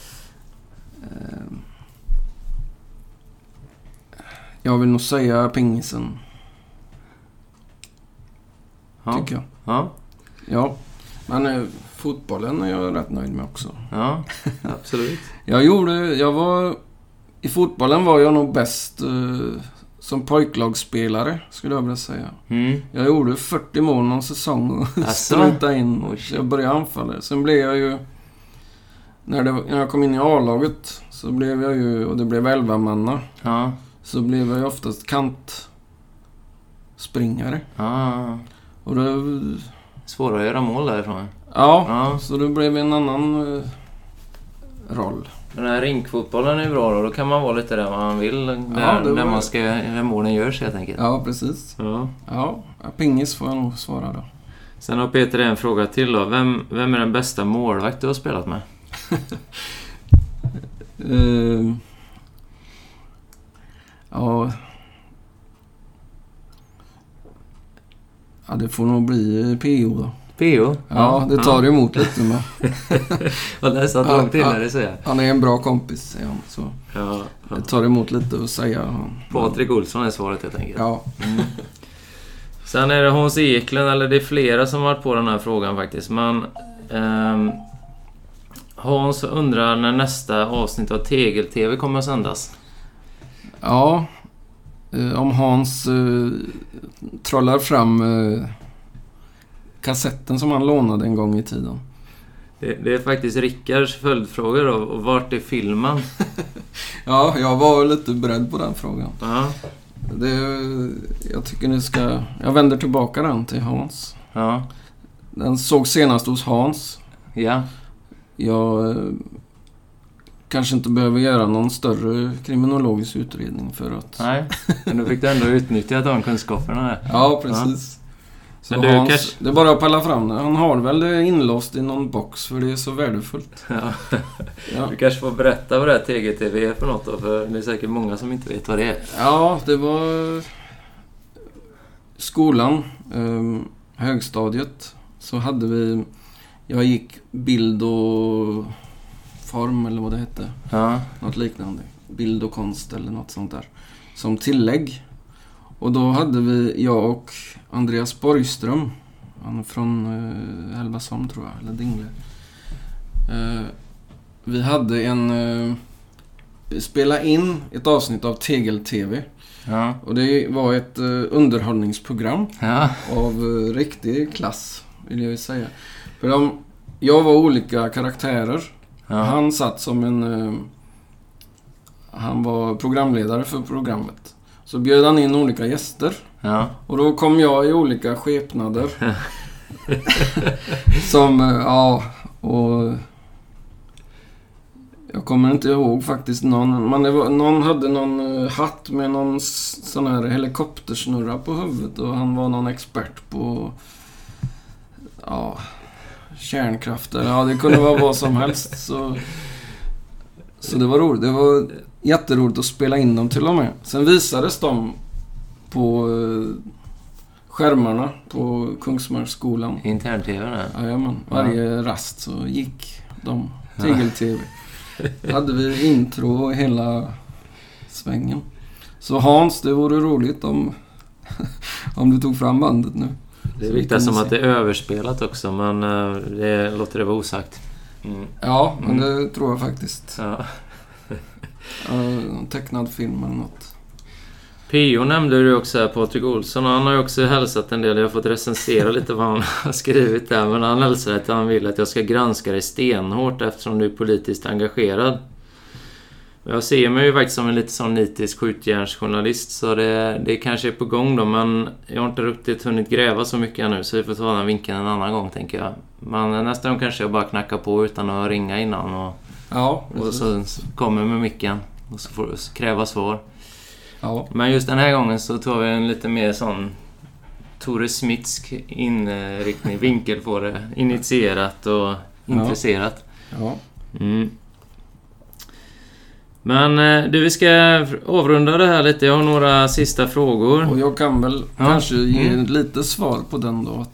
Jag vill nog säga pingisen. Ja. Tycker jag. Ja. Ja. Men fotbollen är jag rätt nöjd med också. Ja, absolut. I fotbollen var jag nog bäst som pojklagsspelare, skulle jag vilja säga. Mm. Jag gjorde 40 mål någon säsong och strutade in. Jag började anfalla. Sen blev jag ju... När jag kom in i A-laget så blev jag ju... Och det blev 11-manna. Ja. Så blev jag ju oftast kantspringare. Ja. Och då... Svårare att göra mål därifrån. Ja. Så då blev det en annan roll. Den här rinkfotbollen är bra då kan man vara lite där man vill. När målen görs helt enkelt. Ja, precis. Ja, pingis får jag nog svara då. Sen har Peter en fråga till då. Vem är den bästa målvakt du har spelat med? Ja, det får nog bli PO då. PO? Ja, det tar emot lite med. Och det är så långt till när det säger. Han är en bra kompis, säger han. Så det tar emot lite att säga. Patrik Olsson är svaret helt enkelt. Ja. Sen är det Hans Eklund, eller det är flera som har varit på den här frågan faktiskt. Men Hans undrar när nästa avsnitt av Tegel-TV kommer att sändas. Ja, om Hans trollar fram kassetten som han lånade en gång i tiden. Det är faktiskt Rickards följdfrågor då. Och vart är filmen? Ja, jag var lite beredd på den frågan. Ja. Jag tycker ni ska... Jag vänder tillbaka den till Hans. Ja. Den såg senast hos Hans. Ja. Jag kanske inte behöver göra någon större kriminologisk utredning för att... Nej, men då fick du ändå utnyttja de kunskaperna här. Ja, precis. Så men Hans, det är bara att palla fram det. Han har väl det inlåst i någon box för det är så värdefullt. Ja. Du kanske får berätta vad det här TGTV är för något då, för det är säkert många som inte vet vad det är. Ja, det var skolan, högstadiet. Så hade vi... Jag gick bild och form eller vad det hette. Ja. Något liknande. Bild och konst eller något sånt där. Som tillägg. Och då hade jag och Andreas Borgström. Han är från Elbason tror jag. Eller Dingle. Vi hade spela in ett avsnitt av Tegel-TV. Ja. Och det var ett underhållningsprogram. Ja. Av riktig klass vill jag säga. För jag var olika karaktärer. Ja. Han satt som han var programledare för programmet. Så bjöd han in olika gäster. Ja. Och då kom jag i olika skepnader. Som, och... Jag kommer inte ihåg faktiskt någon hade någon hatt med någon sån här helikoptersnurra på huvudet. Och han var någon expert på... kärnkraft. Ja, det kunde vara vad som helst. Så det var roligt. Det var jätteroligt att spela in dem till och med. Sen visades de på skärmarna på Kungsmarksskolan. Intern-tv där. Jajamän. Varje rast så gick de. Tegel-tv. Hade vi intro och hela svängen. Så Hans, det vore roligt om du tog fram bandet nu. Det är viktigt som att det är överspelat också, men det låter det vara osagt. Mm. Ja, men det tror jag faktiskt. Ja. Tecknad film eller något. P.O. nämnde du också här, Patrik Olsson. Han har ju också hälsat en del. Jag har fått recensera lite vad han har skrivit där. Men han hälsar att han vill att jag ska granska dig stenhårt eftersom du är politiskt engagerad. Jag ser mig ju faktiskt som en lite sån nitisk skjutjärnsjournalist. Så det kanske är på gång då. Men jag har inte riktigt hunnit gräva så mycket ännu. Så vi får ta den vinkeln en annan gång, tänker jag. Men nästa gång kanske jag bara knackar på utan att ringa innan. Och så kommer med micken. Och så får du kräva svar. Ja. Men just den här gången så tar vi en lite mer sån Tore Smithsk inriktning, vinkel på det. Initierat och intresserat. Ja. Mm. Men du, vi ska avrunda det här lite. Jag har några sista frågor. Och jag kan väl kanske ge lite svar på den då.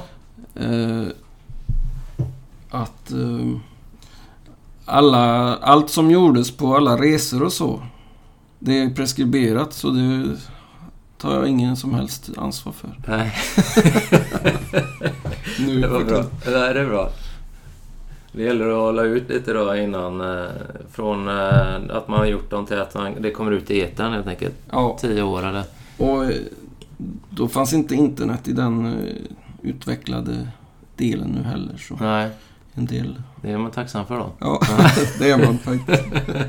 Att, allt som gjordes på alla resor och så, det är preskriberat, så det tar jag ingen som helst ansvar för. Nej. Nu det var bra. Det är bra. Det gäller att hålla ut lite då innan från att man har gjort dem till att det kommer ut i etern helt enkelt. 10 år eller. Och då fanns inte internet i den utvecklade delen nu heller. Så. Nej. En del. Det är man tacksam för då. Ja, det är man faktiskt.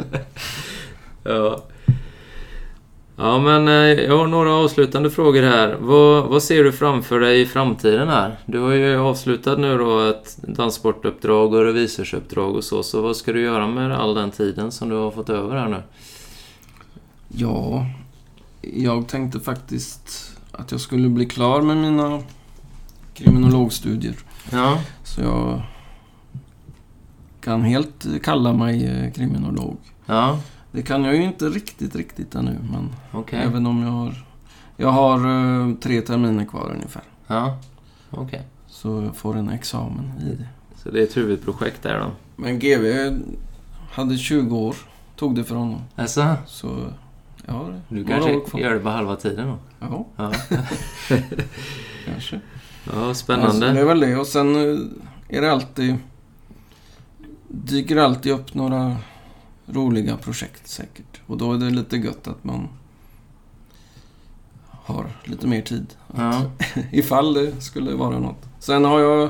Ja. Ja, men jag har några avslutande frågor här. Vad ser du framför dig i framtiden här? Du har ju avslutat nu då ett danssportuppdrag och revisorsuppdrag och så vad ska du göra med all den tiden som du har fått över här nu? Ja, jag tänkte faktiskt att jag skulle bli klar med mina kriminologstudier. Ja. Så jag kan helt kalla mig kriminolog. Ja. Det kan jag ju inte riktigt ännu, men även om jag har 3 terminer kvar ungefär. Ja, okej. Så jag får en examen i det. Så det är ett huvudprojekt där då? Men GV hade 20 år, tog det för honom. Alltså? Så ja, du kanske gör det på halva tiden då? Ja. Kanske. Ja, spännande. Alltså, det är väl det. Och sen är det dyker alltid upp några roliga projekt säkert. Och då är det lite gött att man har lite mer tid. Ifall det skulle vara något. Sen har jag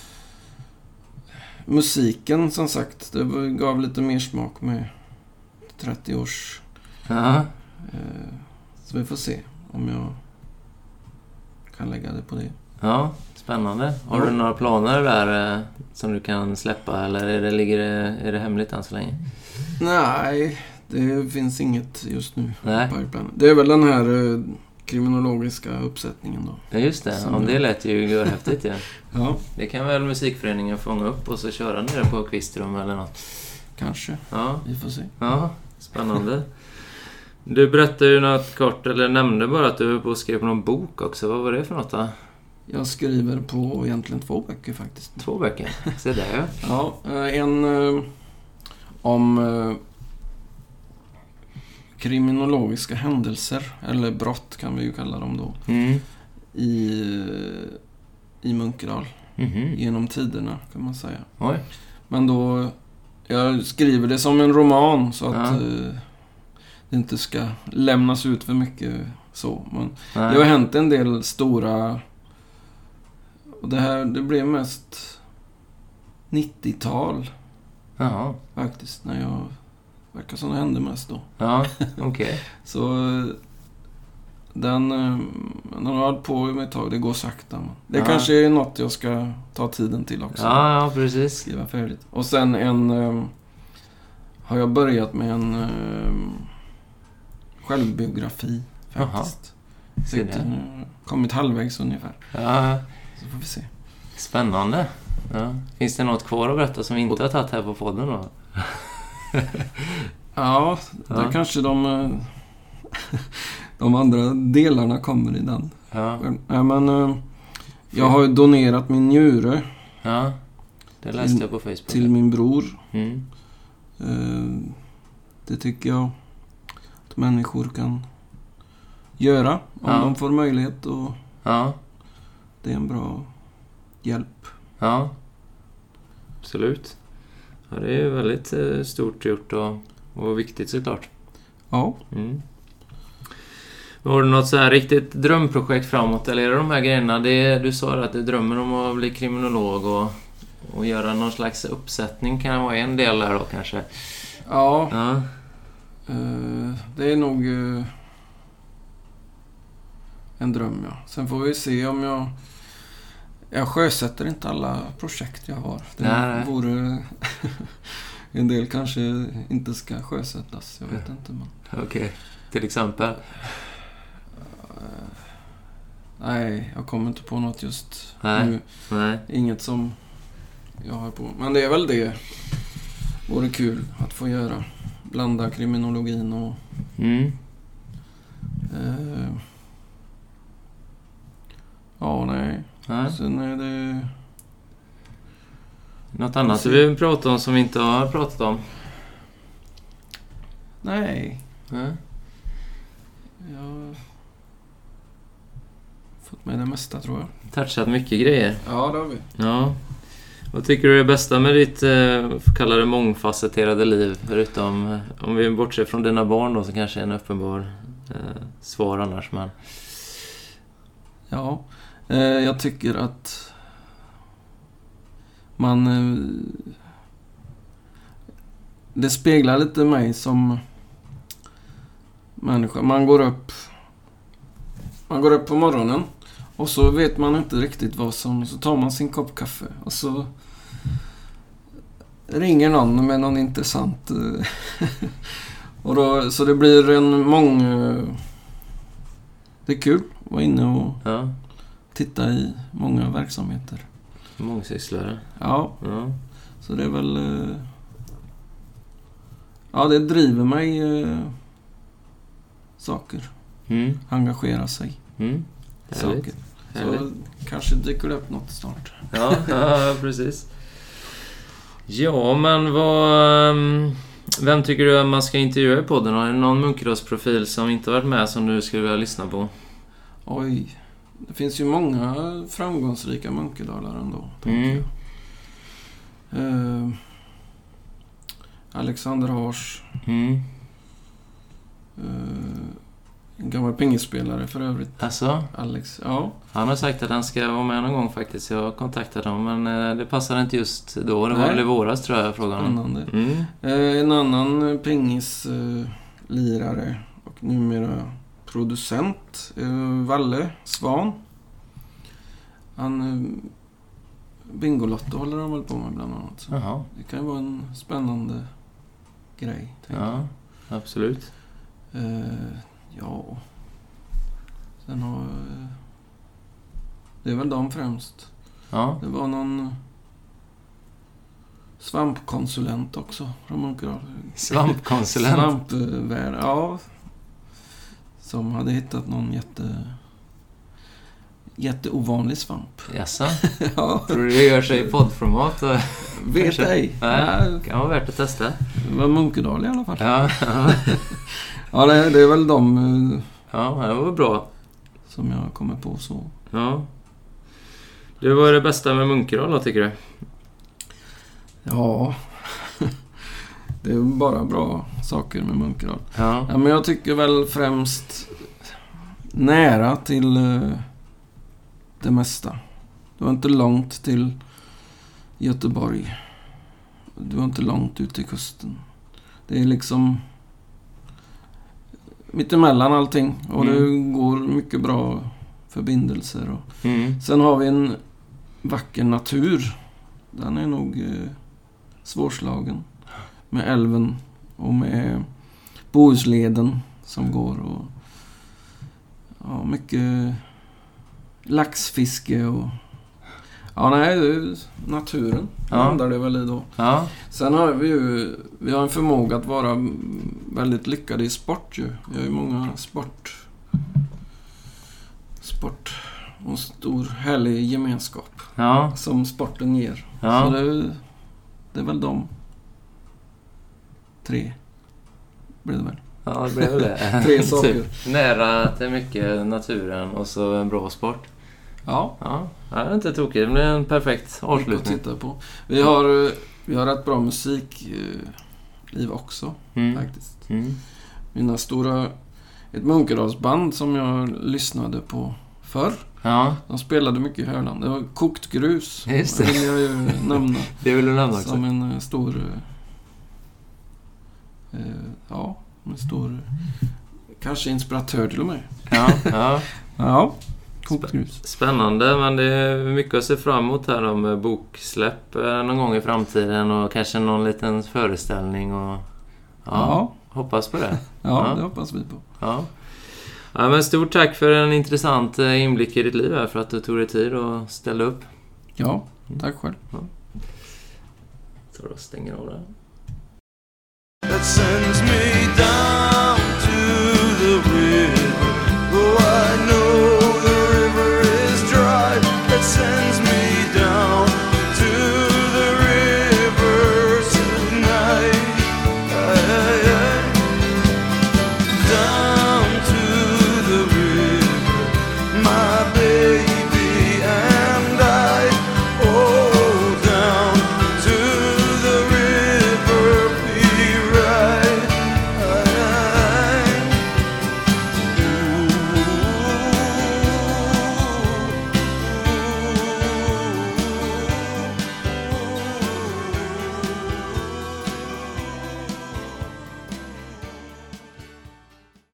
musiken, som sagt. Det gav lite mer smak med 30 års. Ja. Så vi får se om jag kan lägga det på det. Ja, spännande. Har du några planer där som du kan släppa? Eller är det hemligt än så länge? Nej, det finns inget just nu. Nej. Det är väl den här kriminologiska uppsättningen då. Ja, just det. Om det lät ju görhäftigt. Ja. Ja. Det kan väl musikföreningen fånga upp och så köra nere på Kvistrum eller något. Kanske. Ja. Vi får se. Ja, spännande. Du berättade ju något kort, eller nämnde bara att du skrev på någon bok också. Vad var det för något då? Jag skriver på egentligen 2 böcker faktiskt. 2 böcker? Se där. Ja, en om kriminologiska händelser, eller brott kan vi ju kalla dem då, i Munkedal. Genom tiderna kan man säga. Oj. Men då, jag skriver det som en roman så att det inte ska lämnas ut för mycket så. Men det har hänt en del stora, och det blev mest 90-tal. Jaha. Faktiskt, när jag verkar som det hände mest då. Ja, okej. Så den har hållit på med ett tag, det går sakta. Det kanske är något jag ska ta tiden till också. Ja, precis. Skriva färdigt. Och sen har jag börjat med en självbiografi faktiskt. Kommit halvvägs ungefär. Ja. Så får vi se. Spännande. Ja. Finns det något kvar att berätta som vi inte har tagit här på podden då? Ja, där kanske de andra delarna kommer i den. Ja. Men jag har ju donerat min njure. Ja, det läste jag på Facebook. Till min bror. Mm. Det tycker jag att människor kan göra om de får möjlighet. Och det är en bra hjälp. Ja, absolut. Ja, det är ju väldigt stort gjort och viktigt såklart. Ja. Mm. Har du något så här riktigt drömprojekt framåt? Eller är det de här grejerna? Du sa att du drömmer om att bli kriminolog och göra någon slags uppsättning. Kan vara en del där då kanske? Ja. Det är nog en dröm, ja. Sen får vi se om jag sjösätter inte alla projekt jag har. Det vore... En del kanske inte ska sjösättas, jag vet inte. Okej. Till exempel? Nej, jag kommer inte på något just nu. Nej. Inget som jag har på. Men det är väl det. Vore kul att få göra. Blanda kriminologin och... nej. Sen är det... Något annat du vill prata om som vi inte har pratat om? Nej. Jag har fått med det mesta, tror jag. Touchat mycket grejer. Ja, det har vi. Ja. Vad tycker du är det bästa med ditt kallade mångfacetterade liv? Förutom, om vi bortser från dina barn då, så kanske är en uppenbar svar annars. Men... Ja, jag tycker att det speglar lite mig som människa. Man går upp på morgonen och så vet man inte riktigt vad som... Så tar man sin kopp kaffe och så ringer någon med någon intressant... och då, så det blir det är kul att vara inne och titta i många verksamheter. Mångsysslare. Ja. Så det är väl... det driver mig saker. Engagera sig. Saker. Så kanske dyker det upp något snart. Ja, precis. Ja, men vem tycker du att man ska intervjua i podden? Har det någon Munkedalsprofil som inte varit med som du skulle vilja lyssna på? Oj, det finns ju många framgångsrika munkedalar ändå, tänker jag. Alexander Hars. En gammal pingisspelare för övrigt. Alltså? Alex, ja. Han har sagt att han ska vara med någon gång faktiskt. Jag har kontaktat honom, men det passade inte just då. Det var väl i våras, tror jag, frågan. Spännande. En annan pingislirare och numera producent, Valle Svan. Han Bingolotto håller han väl på med bland annat. Jaha. Det kan ju vara en spännande grej. Ja, absolut. Ja. Sen har... det är väl de främst. Ja. Det var någon svampkonsulent också från Munkedal. Svampkonsulent? Svampvärd, ja. Som hade hittat någon jätteovanlig svamp. Jaså? Ja. Tror du det gör sig i poddformat? Vet ej. Nej, kan vara värt att testa. Det var Munkedal i alla fall. Ja. Ja, det är väl de... Ja, det var bra. Som jag kommer på så. Ja. Det var det bästa med Munkedal då, tycker du? Ja. Det är bara bra saker med Munkedal. Ja. Men jag tycker väl främst nära till det mesta. Det var inte långt till Göteborg. Det var inte långt ut till kusten. Det är liksom mittemellan allting. Och det går mycket bra förbindelser. Och sen har vi en vacker natur. Den är nog svårslagen. Med älven och med Bohusleden som går. Och ja, mycket laxfiske och... Ja, nej, det är naturen. Landar det väl i då. Ja. Sen har vi har en förmåga att vara väldigt lyckade i sport ju. Vi har ju många sport och en stor härlig gemenskap som sporten ger. Ja. Så det är väl de 3 blir det väl. Ja, det blev det. 3 saker. Typ nära till mycket naturen och så en bra sport. Ja. Ja, det är inte tokigt. Det blir en perfekt avslutning. Att titta på. Vi har rätt bra musikliv också faktiskt. Mina stora ett Munkedalsband som jag lyssnade på förr. Ja, De spelade mycket i Hörland. Det var Kokt grus. Just det. Det vill jag ju nämna. det vill du nämna också. Som en stor... en stor... Kanske inspiratör till och med. Ja. Ja, Kokt grus. Spännande, men det är mycket att se fram emot här då med boksläpp någon gång i framtiden och kanske någon liten föreställning och hoppas på det. Ja, det hoppas vi på. Ja, men stort tack för en intressant inblick i ditt liv här, för att du tog dig tid och ställde upp. Ja, tack själv. Så då stänger jag av det. That sends me down.